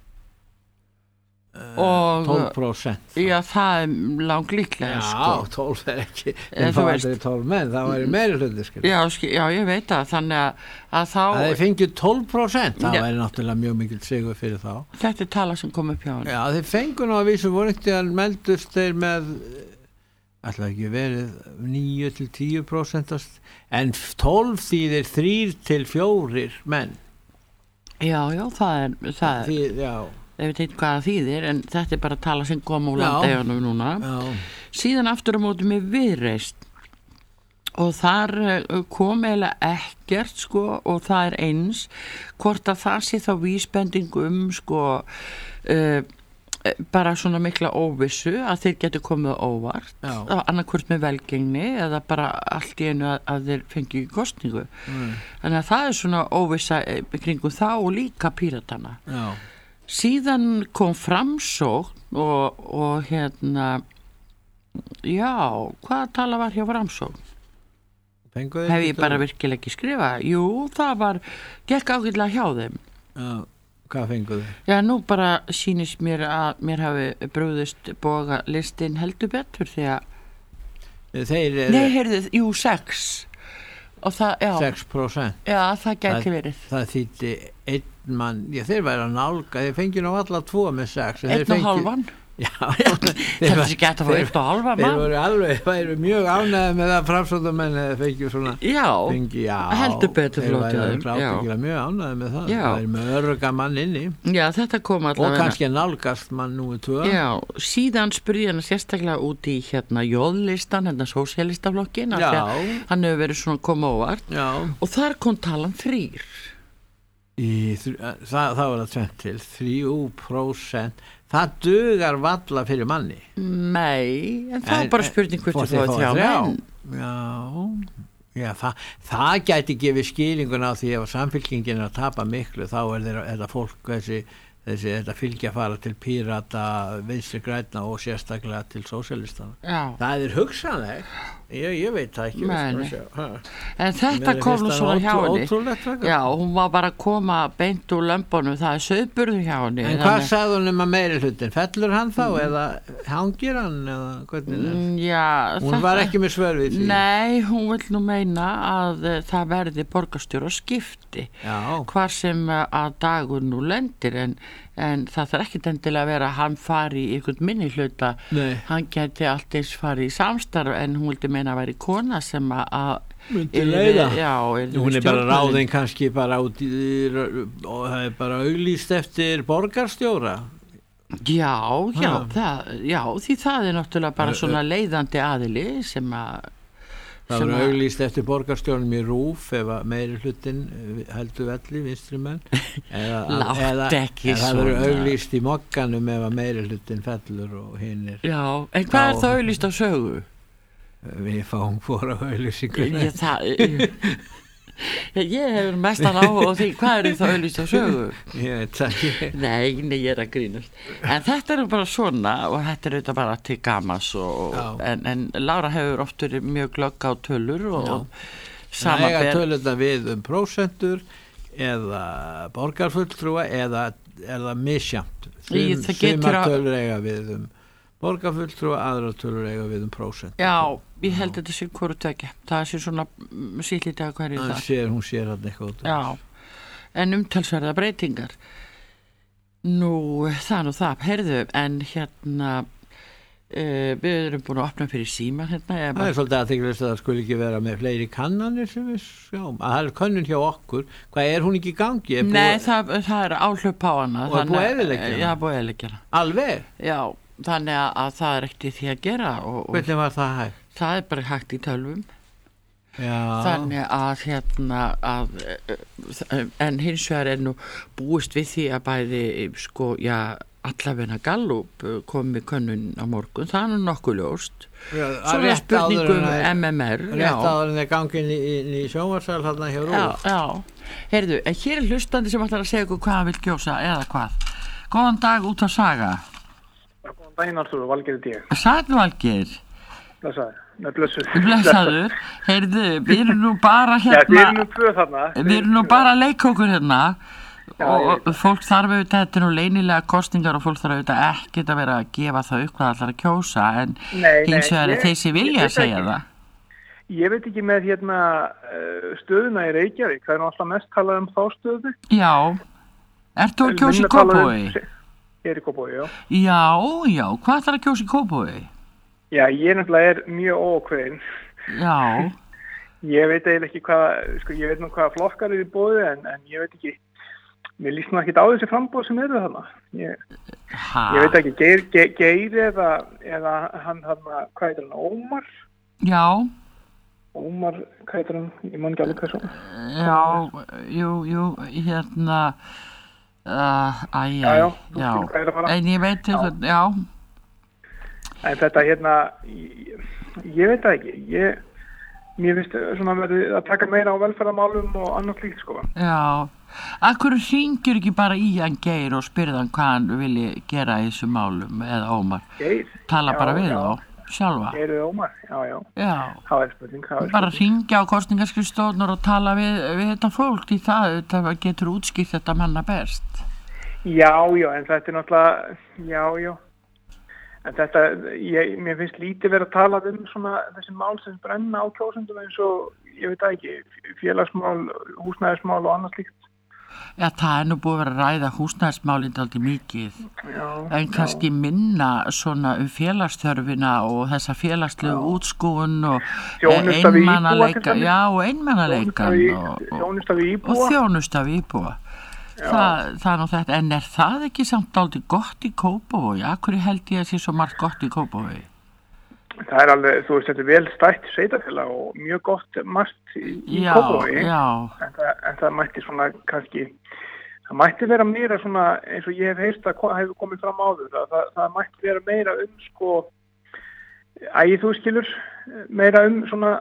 Og
12%.
Já, það er langt líklega.
Já, 12 er ekki það væri 12 menn, það væri meiri hluti.
Já, ég veit það, þannig að þá
að þeir fengju 12%, það væri náttúrulega mjög mikil sigur fyrir þá.
Þetta er tala sem kom upp hjá hann.
Já, þeir fengu nú að vísu voru ekki að meldust þeir með alltaf ekki verið 9-10%, en 12 þýðir 3-4 menn.
Já, það er
já.
ég veit eitthvað hvað það þýðir, en þetta bara tala sem kom úr landeigjanum núna. Síðan aftur á móti með Viðreisn og þar kom eiginlega ekkert sko, og það eins hvort að það sé þá vísbending sko bara svona mikla óvissu að þeir getur komið óvart, annarkvort með velgengni eða bara allt í einu að þeir fengi kosningu. Þannig að það svona óvissa kringum þá og líka Píratana. Síðan kom Framsókn og hvaða tala var hjá Framsókn? Hef ég bara virkilega ekki skrifað? Jú, það gekk ágætlega hjá þeim.
Hvað fenguð þið?
Já, nú bara sýnist mér að mér hafi brugðist boga listin heldur betur því að Nei, heyrðu, 6 og það,
6%?
Já, það gæti verið.
Það þýtti einn mann, þeir væri að nálga, þeir fengi nú alla 2 með 6.
1,5? Já, þetta sé gæti að fá 1,5 mann.
Þeir væri mjög ánægði með að framsóknarmenn fengi svona
heldur betur flott.
Þeir væri mjög ánægði með það. Það væri með örga mann inni.
Já, þetta kom allavega.
Og kannski nálgast mann númer 2.
Já, síðan spurði hann sérstaklega út í J-listan, sósíalistaflokkin, hann hefur verið svona koma óvart og þar kom talan 3.
Það var það 20 til 3%. Það dugar valla fyrir manni.
Nei, en það bara spurning hvort þú fóði 3 menn.
Já, það gæti gefið skýringuna á því ef Samfylkingin að tapa miklu, þá þetta fólk þetta fylgja að fara til Pírata, Vinstri grænna og sérstaklega til sósíalistana. Það hugsanlegt. Ég veit það ekki.
En þetta kom nú svona hjá henni. Já, hún var bara að koma beint úr lömbunum, það sauðburður hjá henni.
En hvað sagði hún að meiri hlutin? Fellur hann þá eða hangir hann eða hvernig það?
Já.
Hún var ekki með svör við því.
Nei, hún vil nú meina að það verði borgarstjóra skipti. Hvar sem að Dagur nú lendir, en það þarf ekki endilega að vera að hann fari í einhvern minni hluta. Hann geti allt eins fari í samstarf, en hún vildi meina að væri kona sem að
myndi leiða. Hún bara ráðin kannski bara út í og það bara auglýst eftir borgarstjóra.
Já, því það náttúrulega bara svona leiðandi aðili sem að
það var auglýst eftir borgarstjórnum í RÚF ef að meiri hlutin heldur velli vinstri menn eða það var auglýst í Mogganum ef að meiri hlutin fellur og hinnir.
Já, en hvað það auglýst á Sögu?
Við fáum fóra auglýsingur.
Ég hefur mestan áhuga á því hvað það auglýst á Sögu?
Ég veit það ekki.
Nei, ég er að grínast. En þetta bara svona og þetta auðvitað bara til gamans en Lára hefur oft verið mjög glögg á tölur og
samanber. Það tölurna við prósentur eða borgarfulltrúa eða misjamt. Sumar tölur eiga við borgarfulltrúa, aðra tölur eiga við prósent.
Já, ég held þetta sé hvoru tvekja. Það sé svona síðlítið að hverju það.
Hún sér hann eitthvað út.
Já, en umtalsverða breytingar. Nú, það. Heyrðu, en við erum búin að opna fyrir síma hérna.
Það svolítið aðþykilegt að það skulle ekki vera með fleiri kannanir sem við sjáum. Það könnun hjá okkur. Hvað hún ekki í gangi?
Nei, það áhlaup á hana.
Og búið eðileggjana?
Já, búið eðileggjana.
Alveg?
Já. Þannig að það ekkert því að gera
hvernig var það hægt?
Það bara hægt í tölvum.
Já.
Þannig að en hins vegar nú búist við því að bæði allavegna Gallup komi könnun á morgun, það nú nokkuð ljóst. Svona spurningum MMR.
Rétt áður en þeir gangin í sjónvarssal hérna hjá RÚV.
Já. Heyrðu, en hér hlustandi sem ætlar að segja okkur hvað hann vil kjósa eða hvað. Góðan dag út á Saga.
Góðan daginn Artur, Valgeir ég.
Sæll Valgeir.
Blessaður.
Heyrðu, við erum nú bara við erum nú bara að leika okkur hérna og fólk þarf auðvitað, þetta nú leynilega kosningar og fólk þarf auðvitað ekkert að vera að gefa það upp hvað allar að kjósa en hins vegar þeir sem vilja að segja það.
Ég veit ekki með stöðuna í Reykjavík, það er alltaf mest talað um þá stöðu.
Já, ertu að kjósa í Kópavogi?
Ég í Kópavogi, já.
Já, hvað ætlar að kjósa í Kópavogi?
Já, ég náttúrulega mjög óákveðinn.
Já.
Ég veit eiginlega ekki hvað, ég veit nú hvað flokkar í boði en ég veit ekki mér líst nú ekkert á þessi framboð sem eru þarna. Ég veit ekki, Geir eða hann, hvað heitir hann, Ómar?
Já.
Ómar, hvað heitir hann, ég man ekki alveg hvað svo.
Já, jú, hérna, en ég veit eitthvað, já.
En þetta hérna, ég veit það ekki, mér finnst svona verið að taka meira á velferðarmálum og annað slíkt sko.
Já, akkur hringir ekki bara í hann Geir og spyrða hann hvað hann vilji gera í þessu málum eða Ómar?
Geir?
Tala bara við þá, sjálfa.
Geir eða Ómar, já. Það er spurning.
Bara hringja á kosningaskrifstofur og tala við þetta fólk í það getur útskýrt þetta manna best.
Já, en þetta er náttúrulega, já. En þetta, mér finnst lítið verið að tala svona þessi mál sem brenna á kjósendum eins og, ég veit ekki, félagsmál, húsnæðismál og annað slíkt.
Já, það nú búið að vera að ræða húsnæðismálinn dálítið mikið. Já. En kannski minna svona félagsþörfina og þessa félagslegu útskúfun og einmannaleika. Já, og einmannaleikan.
Þjónusta við íbúa.
Og þjónusta við íbúa. Það nú þetta, en það ekki samt aldrei gott í Kópavogi? Akkur held ég að sé svo margt gott í Kópavogi?
Það alveg, þú veist, þetta vel stætt sveitarfélag og mjög gott margt í Kópavogi. En það mætti svona kannski, það mætti vera meira svona, eins og ég hef heyrt að hefur komið fram áður, það mætti vera meira sko, þú skilur, meira svona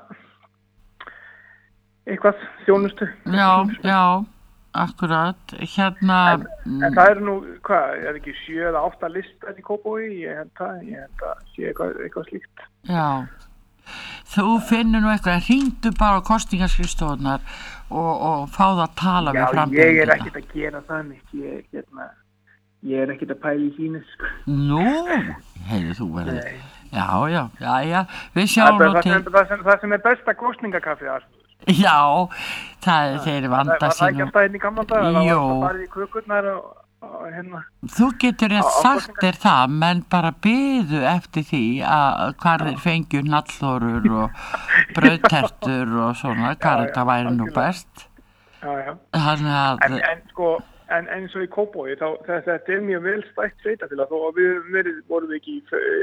eitthvað þjónustu.
Já. Akkurat, hérna...
En það nú, hvað, ekki 7 eða 8 listar í Kópavogi, ég held að sé eitthvað slíkt.
Já, þú finnur nú eitthvað, hringdu bara á kosningaskrifstofunar og fá það að tala við frambjöndina.
Já, ég er ekkert að gera það neitt, ég er ekkert að pæla í sínis.
Nú, heiðu þú verið. Já, við sjáum nú til...
Það sem er besta kosningakaffi að
Já, þeir vanda sín.
Var það ekki alltaf hérna í gamla dag? Það var bara í kökurnar og hérna.
Þú getur sagt þér það, menn bara biðu eftir því að hvar þeir fengju nallorur og brauðtertur og svona, hvar þetta væri nú best.
Já.
En
sko, en eins og í Kópavogi, þetta er mjög vel stætt sveitarfélag og við vorum ekki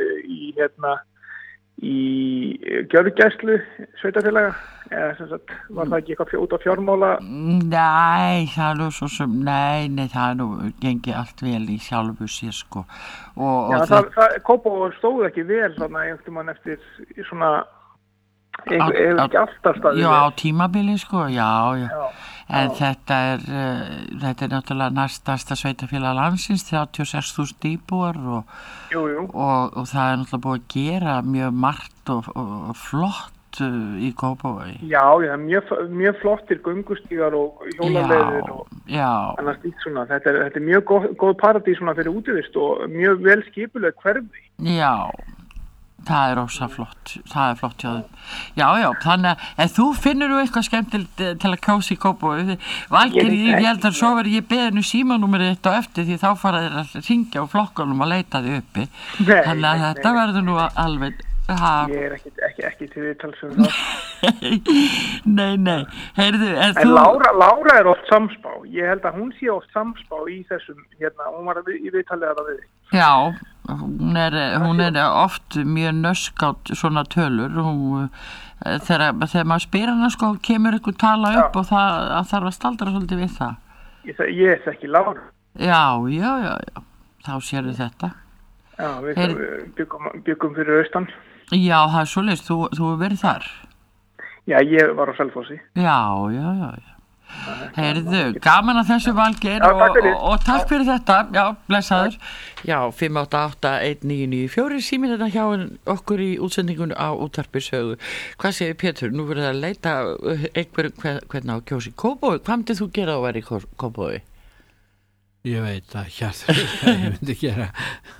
í gjörgæslu sveitarfélaga eða sem sagt, var það ekki eitthvað út á fjármála?
Nei, það nú svo sem, nei, það nú gengi allt vel í sjálfu sér sko.
Kópavogur stóð ekki vel svona einhvern mann eftir svona ekki alltaf staðið.
Já, á tímabili sko, já. En þetta er náttúrulega næstasta sveitafélag landsins, 36.000 íbúar og það er náttúrulega búið að gera mjög margt og flott í Kópavogi.
Já, mjög flottir göngustígar og hjólaleiðir og annars slíkt svona. Þetta er mjög góð paradís svona fyrir útivist og mjög vel skipuleg hverfi.
Já. Það er ósa flott, það er flott hjá þeim. Já, þannig að þú finnur eitthvað skemmtilegt til að kjósa í Kópavogi. Valgeir, ég held að svo verið ég beðinu símanúmerið þetta á eftir því þá fara þeir að ringja á flokkunum og leita því uppi. Þannig að þetta verður nú alveg...
Ég er ekki til viðtals það.
Nei. Heyrðu,
en Lára er oft samspá. Ég held að hún sé oft samspá í þessum, hún var í viðtalið að við.
Já, hún er oft mjög nöskátt svona tölur. Þegar maður spyr hana sko, kemur ykkur tala upp og það þarf að staldra svolítið við það.
Ég þekki Láru.
Já. Þá sérðu þetta.
Já, við byggum fyrir austan.
Já, það er svoleiðis, þú hefur verið þar.
Já, ég var á Selfossi.
Já. Heyrðu, gaman að þessu Valgeir og takk fyrir þetta. Já, blessaður. Já, 5881994 síminn þetta hjá okkur í útsendingunni á Útvarpi Sögu. Hvað segir Pétur? Nú verður að leita hvernig á kjósi Kópavogi. Hvað myndið þú gera að vera í Kópavogi?
Ég veit að ég myndi gera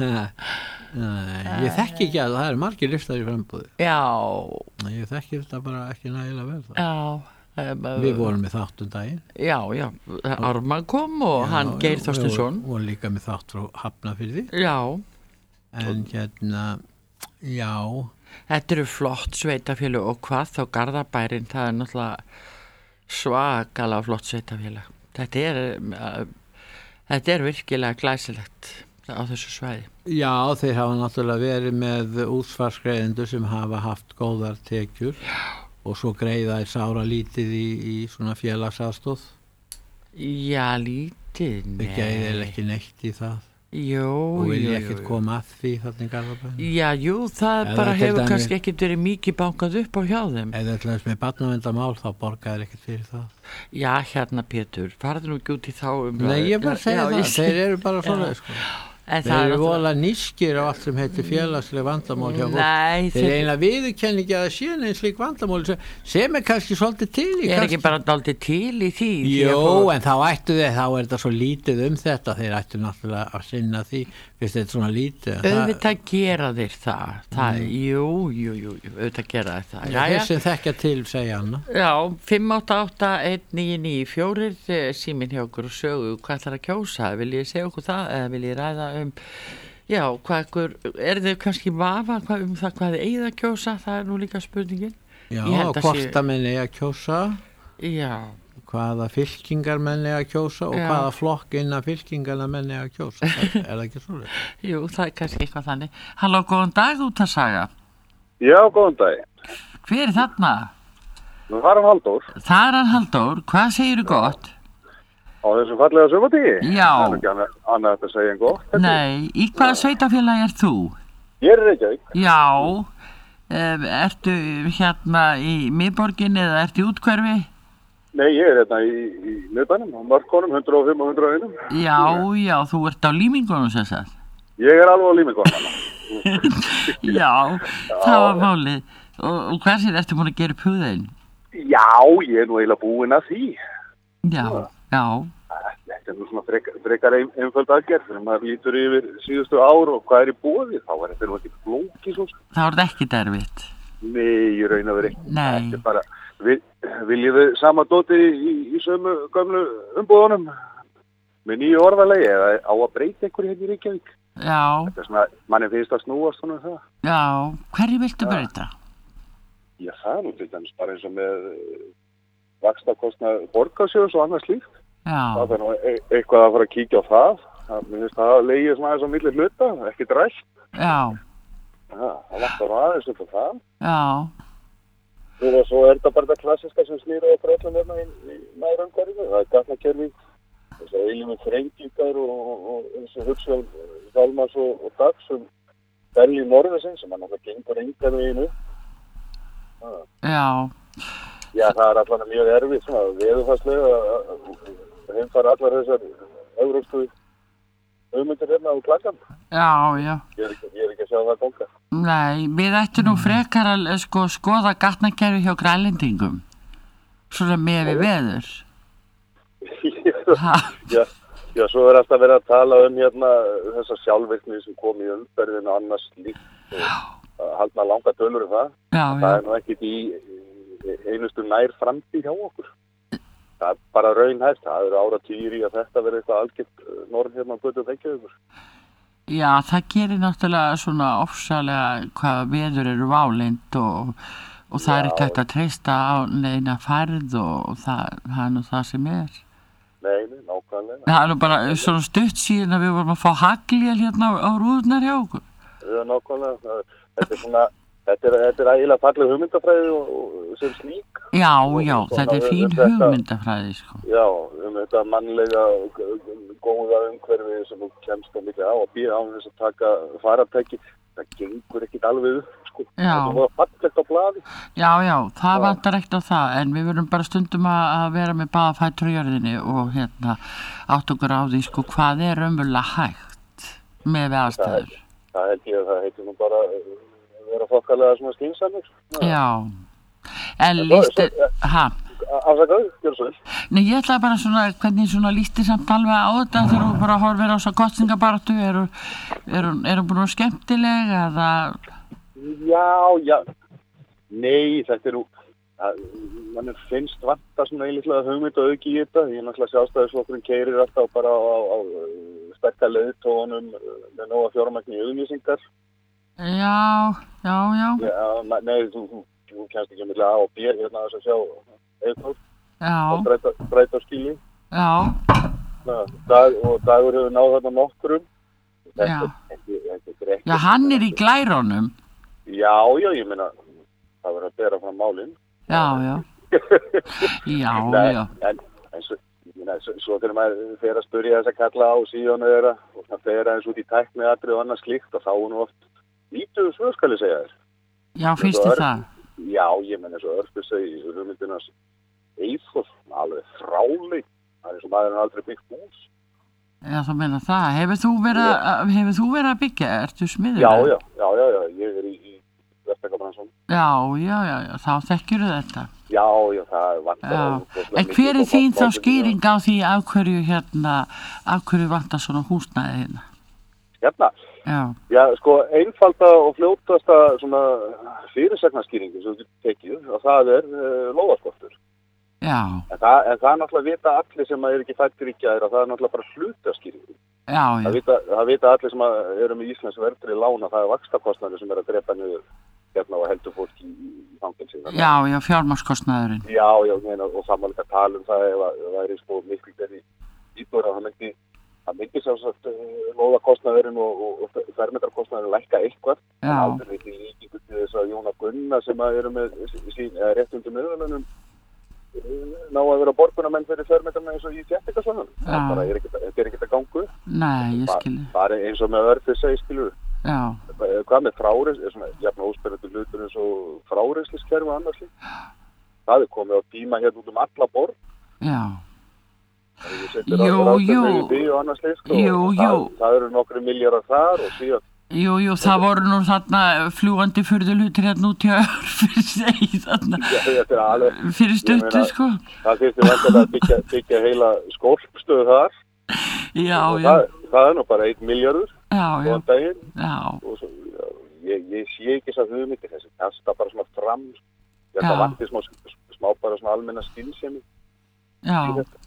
ég þekki ekki að það er margir listar í frambúði.
Já.
Ég þekki þetta bara ekki nægilega vel það.
Já.
Við vorum með þátt daginn.
Já. Ármann kom og hann Geir Þorsteinsson.
Og líka með þátt frá Hafnarfirði.
Já.
En já.
Þetta eru flott sveitafélag og hvað þá Garðabærin, það er náttúrulega svakalega flott sveitafélag. Þetta er Þetta er virkilega glæsilegt á þessu svæði.
Já, þeir hafa náttúrulega verið með útsvarsgreiðendur sem hafa haft góðar tekjur og svo greiða sára lítið í svona félagsaðstóð.
Já, lítið, nei.
Þau greiðir ekki neitt í það.
Jú,
og vilja ekkert koma að því þarna í Garðabænum.
Já, jú, það bara hefur kannski ekkert verið mikið bankað upp á hjá þeim.
Eða alltaf með barnaverndarmál þá borgaður ekkert fyrir það.
Já, hérna Pétur, farðu nú ekki út í þá
Nei, ég bara segja það, þeir eru bara svona sko. Þeir eru vola nískir á allt sem heitir félagsleg vandamál hjá fólk.
Nei,
þeir eiginlega viðurkenni ekki að það sé neins slík vandamál sem kannski svolítið til í.
Ég ekki bara dálítið til í því.
Jó, en þá ættu þeir, þá þetta svo lítið þetta, þeir ættu náttúrulega að sinna því, fyrst þetta svona lítið.
Auðvitað gera þeir það. Jú, auðvitað gera þeir það.
Þeir sem þekkja til, segja hana.
Já, 5881994, síminn hjá okkur og sögu, hvað ætlar að kjósa? Vil ég segja okkur það, eða vil ég ræða já, þið kannski vafa það hvað þið eigið að kjósa, það er nú líka spurningin.
Já, hvort að menn eiga að kjósa,
já,
hvaða fylkingar menn eiga að kjósa og hvaða flokk innan fylkingarna menn eiga að kjósa, er það ekki svo?
Jú, það er kannski eitthvað þannig. Halló, góðan dag út að saga.
Já, góðan dag.
Hver er þarna?
Það er hann Halldór.
Það er hann Halldór, hvað segirðu gott?
Á þessum fallega sumartíði?
Já.
Það er ekki annað að segja en gott.
Nei, í hvaða sveitafélagi ert þú?
Ég er Reykjavík.
Já, ertu hérna í miðborginni eða ertu í útkverfi?
Nei, ég er hérna í miðbænum, á Mörkonum, 105 og 101.
Já, þú ert á límingunum sem sagt.
Ég er alveg á límingunum.
Já, það var málið. Og hversir ertu búin að gera upp hugðin?
Já, ég er nú eiginlega búin að því.
Já.
Þetta er nú svona frekar einföld aðgerð þegar maður lítur yfir síðustu ár og hvað er í boði, þá er þetta nú ekki flókið svo.
Það var ekki derfitt.
Nei, ég raun að vera ekki.
Nei.
Þetta er bara, viljum við sama dóti í sömu gömlu umbúðunum með nýju orðalegi eða á að breyta einhverju hérna í Reykjavík?
Já.
Þetta er svona, manni finnst að snúast svona það.
Já, hverju viltu breyta?
Já, það er nú til dæmis bara eins og með vaxtakostnað borgarsjóðs og annað slíkt.
Já.
Það er nú eitthvað að fara að kíkja á það. Mér finnst það að leiði svona aðeins á milli hluta, ekki drætt.
Já.
Það vantar aðeins upp á það.
Já.
Og svo er þetta bara þetta klassiska sem snýra á breytlum hérna í nærumhverfinu. Það er gatnakerfi, þess að eilum með þrengingar og þessi hugssvel Þálmars og Dags Belli Norðursins sem hann náttúrulega gengur engan veginu.
Já.
Já, það er allan mjög erfið svona veðurfarslega að heimfara allar þessar evrópsku hugmyndir hérna á klakkan.
Já.
Ég er ekki að sjá það ganga.
Nei, við ættum nú frekar að skoða gatnakerfi hjá grænlendingum. Svona með við veður.
Já, svo er alltaf verið að tala hérna þessa sjálfvirkni sem kom í umferðinu og annars líkt og haldna langa tölur það.
Já.
Það er nú ekkit í einustu nær framtíð hjá okkur. Það er bara raunhæft, það eru áratugir í að þetta verður eitthvað algjört norm hérna á götu Reykjavíkur.
Já, það gerir náttúrulega svona ofsalega hvað veður eru válynd og það er ekki hægt að treysta á neina færð og það er nú það sem er.
Nei, nákvæmlega.
Það er nú bara svona stutt síðan að við vorum að fá haglél hérna á rúðunar hjá okkur.
Já, nákvæmlega. Þetta er svona Þetta er ægilega falleg hugmyndafræði og sem slík.
Já, þetta er fín hugmyndafræði, sko.
Já, þetta mannlega góða umhverfi sem þú kemst á milli A og B án þess að taka faratæki. Það gengur ekkit alveg upp, sko.
Já.
Það var fallegt á blaði.
Já, það vantar ekkert á það, en við verum bara stundum að vera með baðafætur í jörðinni og átt okkur á því, sko, hvað er raunverulega hægt með við aðstæður.
Það held ég að það heitir nú bara vera fokkalega svona skynsamir.
Já, en lístu,
Afsakaðu, gjör svo vel.
Nei, ég ætlaði bara svona, hvernig svona lísti samt alveg á þetta þegar þú bara horfir á svo kosningabaráttu, eru búin að skemmtileg eða? Já, nei, þetta nú, mann finnst vanta svona einlega hugmynd og auki í þetta, ég náttúrulega sjálfstæðisflokkurinn keyrir alltaf bara á sterka leiðtónum með nóga fjármagni auglýsingar. Já.
Nei, þú kennst ekki með A og B hérna þess að sjá eitthvað.
Já.
Og breyta skili.
Já.
Dagur hefur náð þarna nokkrum.
Já, hann í glærunum.
Já, ég meina, það verður að bera fram málinn.
Já.
En svo þegar maður fer að spyrja þess að kalla á síðan og það fer aðeins út í tækniatrið og annað slíkt og þá nú oft lítuðu svör skal ég segja þér.
Já, finnst þið það?
Já, ég menn eins og Örfur segi í hugmyndinas Eyþórs, alveg fráleik. Það er sem maður aldrei byggt hús.
Já, þú meina það. Hefur þú verið að byggja? Ertu smiður?
Já, ég í Verktakabransan.
Já, þá þekkjur þetta.
Já, það vantar.
En hver er þín þá skýring á því af hverju vantar svona húsnæði hérna?
Hérna? Já, sko, einfalda og fljótasta svona fyrirsagnaskýringi sem þú tekið og það er lóðaskortur.
Já.
En það er náttúrulega vita allir sem er ekki fættir í gæðir að það er náttúrulega bara hlutaskýringi.
Já.
Það vita allir sem eru með íslensk verðri lána, það er vaxtakostnaður sem er að drepa niður hérna og heldur fólk í fangelsi.
Já, fjármagnskostnaðurinn.
Já, og það má líka tala um það ef það er sko miklu verið íbúður að það myndi sjálfsagt lóðakostnaðurinn og fermetrarkostnaðurinn lækka eitthvað. Já. Það aldrei ekki líkingu til þess að Jóna Gunna sem eru með rétt undir miðvölunum ná að vera borgunamenn fyrir fermetrarna eins og í þéttingasvonum. Það er ekkert að gangu. Nei, ég skilji. Það er eins og með Örfur segi skilur.
Já.
Hvað með jafn ósperrandi hlutur eins og fráreiðsliskerfi og annars líkt. Það er komið á tíma hérna út alla borg.
Já.
Það eru nokkru milljarðar þar og síðan.
Jú, það voru nú þarna fljúandi furðulutir hérna út í Örfur segi þarna. Fyrir stuttu sko.
Það þyrfti vantilega að byggja heila skólpstöð þar.
Já.
Það er nú bara 1 milljarður.
Já.
Og svo, ég sé ekki þess að hugmyndir þessi kasta bara svona fram. Þetta vantir smá bara svona almenna skynsemi.
Já.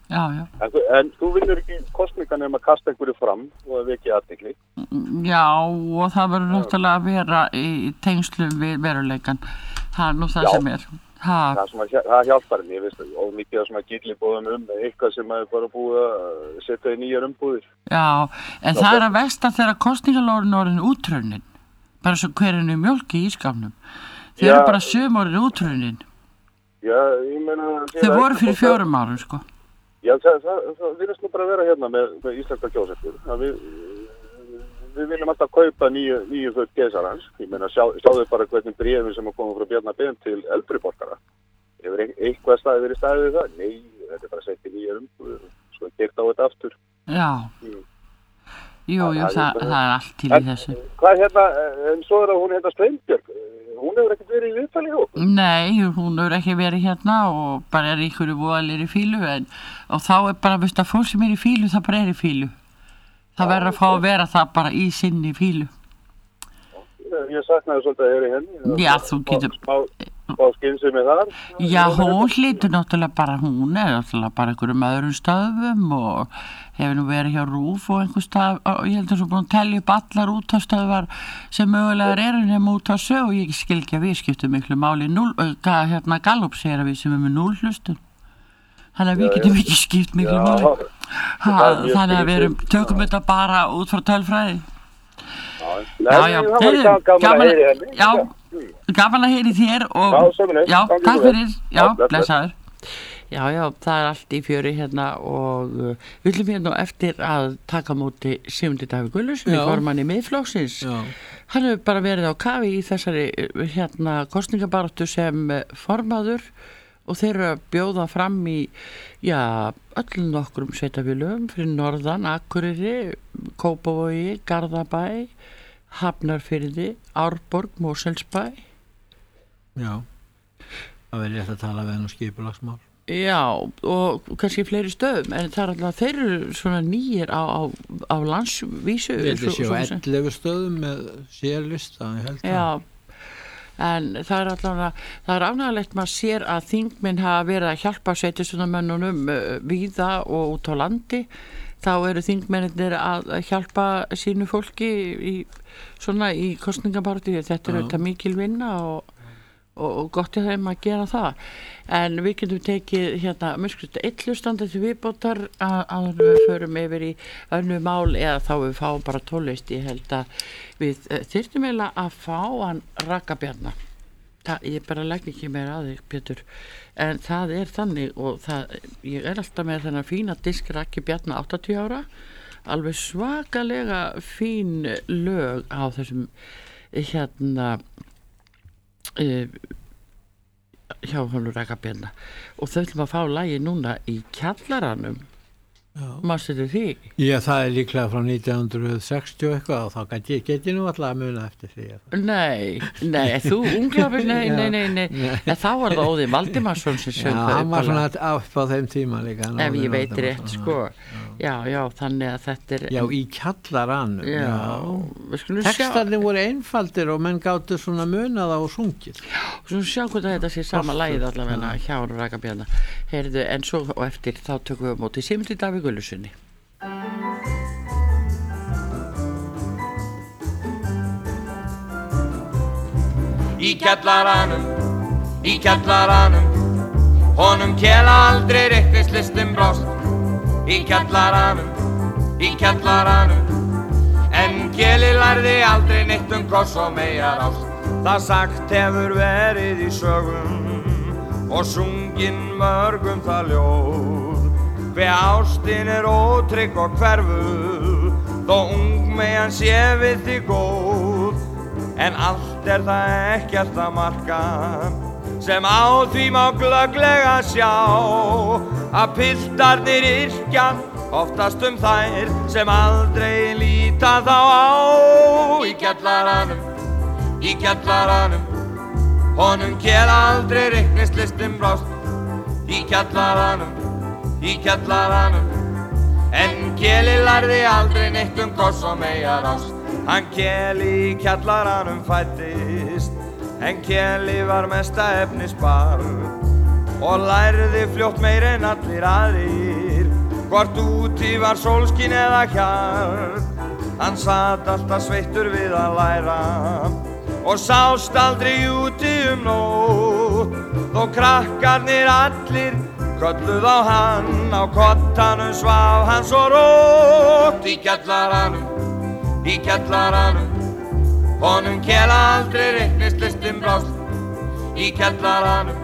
En þú vinnur ekki kosninga nefn að kasta einhverju fram og það veki athygli.
Já, og það verður náttúrulega að vera í tengslum við veruleikan. Það er nú það sem er.
Það hjálpar henni, ég veist, og mikið af svona gillibóðum eitthvað sem er bara búið að setja í nýjar umbúðir.
Já, en það er að versta þegar kosningalórin orðin útrunnin, bara svo hverjum mjólk í ískapnum. Þeir eru bara sömorinn útrunnin.
Já, ég meina...
Þeir voru fyrir 4 árum, sko.
Já, það virðist nú bara að vera hérna með íslenska kjósendur. Við viljum alltaf kaupa nýju föt keisarans. Ég meina, sjáðu bara hvernig bréfin sem er komið frá Bjarna Ben til eldri borgara. Hefur eitthvað staði verið staðið við það? Nei, þetta er bara sett í nýja umbúðir. Svo gert á þetta aftur.
Já. Jú, það er allt til í þessu.
Hvað hérna, en svo er að hún hérna Steinbjörg. Hún hefur ekkert verið í viðtali hjá okkur.
Nei, hún hefur ekki verið hérna og bara er ykkur voðalegri fílu og þá er bara, veist að fólk sem er í fílu, það bara er í fílu. Það verður að fá að vera það bara í sinni fílu.
Ég saknaði svolítið að heyra í henni.
Já, þú getur...
Spá skynsemi þar.
Já, hún hlýtur náttúrulega bara, hún er náttúrulega bara einhverjum öðrum stöðum og hefur nú verið hjá RÚV og einhver stað og ég held að þú búin að tellja upp allar útastöðvar sem mögulegar eru nema út á sög og ég skil ekki að við skiptum miklu máli Gallup segir að við sem erum með 0 hlustun. Þannig að við getum ekki skipt miklu máli. Þannig að við tökum þetta bara út frá tölfræði. Gaman að heyri þér og takk fyrir, blessaður. Já, það er allt í fjöri hérna og við viljum hérna eftir að taka móti Sigmundi Davíð Gunnlaugssyni, formanni Miðflokksins. Hann hefur bara verið á kafi í þessari hérna kosningabaráttu sem formaður og þeir eru að bjóða fram í öllum nokkrum sveitarfélögum fyrir norðan, Akureyri, Kópavogi, Garðabæ, Hafnarfirði, Árborg, Mosfellsbæ. Já, það verður rétt að tala við hann um skipulagsmál. Já, og kannski fleiri stöðum, en það er alltaf, þeir eru svona nýjir á landsvísu. Ég held að séu 11 stöðum með sérlista, ég held það. Já, en það er alltaf, það er ánægilegt maður sér að þingmenn hafa verið að hjálpa sveitarstjórnarmönnunum víða og út á landi. Þá eru þingmennir að hjálpa sínu fólki í kostningabaráttu. Þetta er auðvitað mikil vinna og gott í þeim að gera það. En við getum tekið hérna eitt hlustandi til viðbótar að við förum yfir í önnur mál eða þá við fáum bara tónlist. Ég held að við þyrftum eiginlega að fá hann Ragga Bjarna. Ég bara legg ekki meira að þig, Pétur, en það er þannig og ég er alltaf með þennan fína disk Raggi Bjarna 80 ára, alveg svakalega fín lög á þessum hérna hjá honum Ragga Bjarna og þau ætlum að fá lagi núna í Kjallaranum. Manstu því?
Já, það er líklega frá 1960 eitthvað og þá geti nú alltaf að muna eftir því.
Nei, þú unglafur, nei. En þá var það Óði Valdimarsson sem söng.
Já, hann var svona upp á þeim tíma líka.
Ef ég veit rétt, sko. Já, þannig að þetta er...
Já, í Kjallaranum.
Já.
Textarnir voru einfaldir og menn gátu svona munaða og sungið.
Já, svo sjá hvort að þetta sé sama lagið allavega hjá Ragga Bjarna. Heyrðu, en svo og eftir þá tökum við á móti Sigmundi Davíð Gunnlaugssyni.
Í kjallaranum, honum kela aldrei reikningslistin brást. Í kjallaranum, en keli lærði aldrei neitt koss og megar ást. Það sagt hefur verið í sögum og sungin mörgum það ljóð. Hve ástin ótrygg og hverfuð, þó ung megan sé við því góð. En allt það ekkert að marka, sem á því má glögglega sjá. Að piltarnir yrkja oftast þær, sem aldrei líta þá á. Í kjallaranum, honum kela aldrei reikningslistin brást. Í kjallaranum, en keli lærði aldrei neitt koss og megar ást. Hann keli í kjallaranum fættist, en keli var mesta efnisbarn og lærði fljótt meir en allir aðrir, hvort úti var sólskin eða hjarn. Hann satt alltaf sveittur við að læra og sást aldrei úti nótt, þó krakkarnir allir kölluð á hann, á kottanum svaf hann svo rótt. Í kjallaranum, honum kela aldrei reikningslistin brást. Í kjallaranum,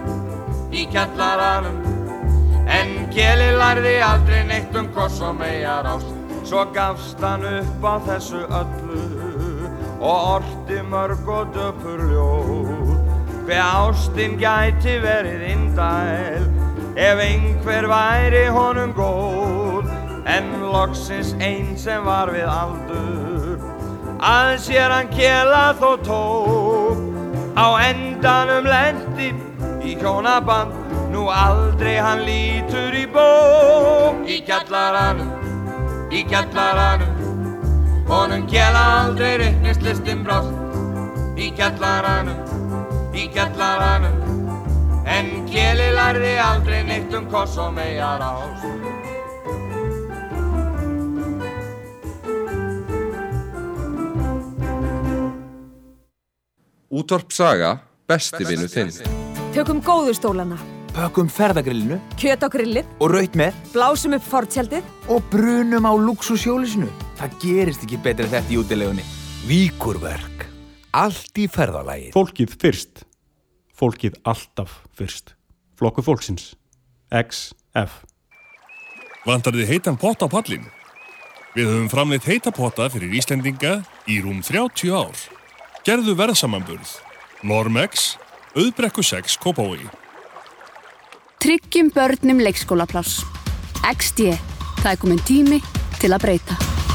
en keli lærði aldrei neitt koss og megar ást. Svo gafst hann upp á þessu öllu og orti mörg og döpur ljóð. Hve ástin gæti verið indæl ef einhver væri honum góð, en loksins ein sem var við aldur að sér hann kela þó tók. Á endanum lenti í hjónaband, nú aldrei hann lítur í bók. Í kjallaranum, honum kela aldrei reikningslistin brást. Í kjallaranum, en keli lærði aldrei neitt koss og megar ást.
Útvarp Saga, besti vinur þinn.
Tökum góðu stólana.
Pökkum ferðagrillinu.
Kjöt á grillið.
Og raut með.
Blásum upp fortjaldið.
Og brunum á lúxushjólísinu. Það gerist ekki betur en þetta í útilegunni. Víkurverk. Allt í ferðalagi.
Fólkið fyrst. Fólkið alltaf fyrst. Flokkur fólksins. XF.
Vantar þið heitan pott á pallin? Við höfum framleitt heita potta fyrir Íslendinga í rúm 30 ár. Gerðu verðsamanburð. Normex, Auðbrekku 6, Kópavogi.
Tryggjum börnum leikskólapláss. XD. Það kominn tími til að breyta.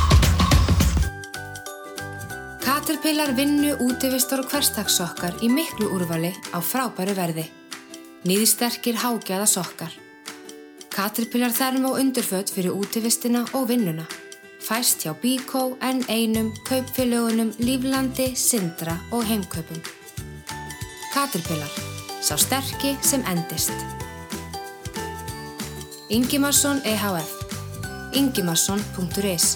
Caterpillar vinnu, útivistar og hversdagssokkar í miklu úrvali á frábæru verði. Níðsterkir hágæða sokkar. Caterpillar þerm og undirföt fyrir útivistina og vinnuna. Fæst hjá Bíkó, N1, kaupfélögunum, Líflandi, Sindra og Heimkaupum. Caterpillar. Sá sterki sem endist. Ingimarsson EHF. Ingimarsson.is.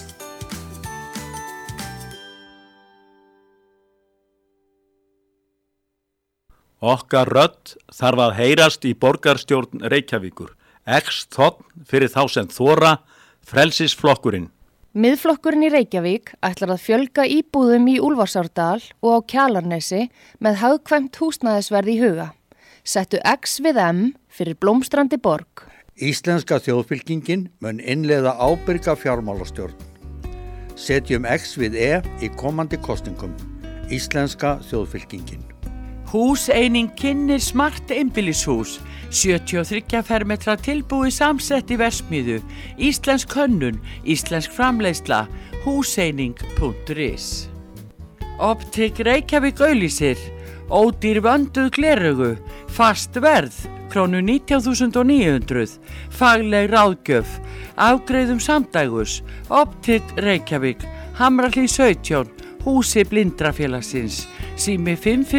Okkar rödd þarf að heyrast í borgarstjórn Reykjavíkur. X-þotn fyrir þá sem þora, frelsisflokkurinn.
Miðflokkurinn í Reykjavík ætlar að fjölga íbúðum í Úlfarsárdal og á Kjalarnesi með hagkvæmt húsnæðisverð í huga. Settu X við M fyrir blómstrandi borg.
Íslenska þjóðfylkingin mun innleiða ábyrga fjármálastjórn. Setjum X við E í komandi kostingum. Íslenska þjóðfylkingin.
Húseining kynnir smart einbýlishús, 73 fermetra tilbúi samsett í versmiðu, íslensk hönnun, íslensk framleiðsla, húseining.is. Optik Reykjavík auglýsir, ódýr vönduð gleraugu, fast verð, krónu 19.900, fagleg ráðgjöf, afgreiðum samdægus, Optik Reykjavík, Hamrahlíð 17, Húsi Blindrafélagsins, sími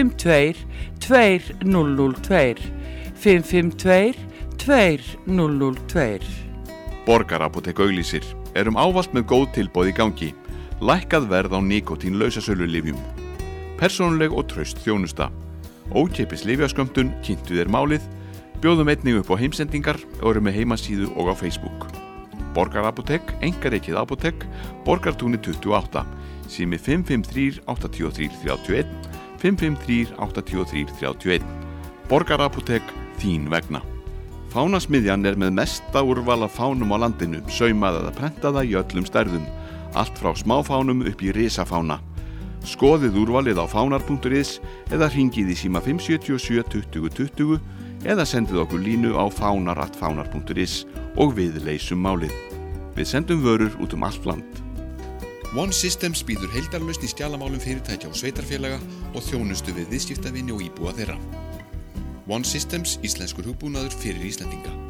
552-2002, 552-2002.
Borgarapótek auglýsir, ávallt með góð tilboð í gangi, lækkað verð á nikotínlausasölulyfjum. Persónuleg og traust þjónusta. Ókeypis lyfjaskömmtun, kynntu þér málið, bjóðum einnig upp á heimsendingar og eru með heimasíðu og á Facebook. Borgarapótek, einkarekið apótek, Borgartúni 28, sími 553-8331, 553-8331. Borgarapótek, þín vegna. Fánasmiðjan með mesta úrval af fánum á landinu, saumað eða prentaða í öllum stærðum, allt frá smáfánum upp í risafána. Skoðið úrvalið á fánar.is eða hringið í síma 577 20 20 eða sendið okkur línu á fánar@fánar.is og við leysum málið. Við sendum vörur út allt land.
One Systems býður heildarlausn í skjalamálum fyrirtækja og sveitarfélaga og þjónustu við viðskiptavini og íbúa þeirra. One Systems, íslenskur hugbúnaður fyrir Íslendinga.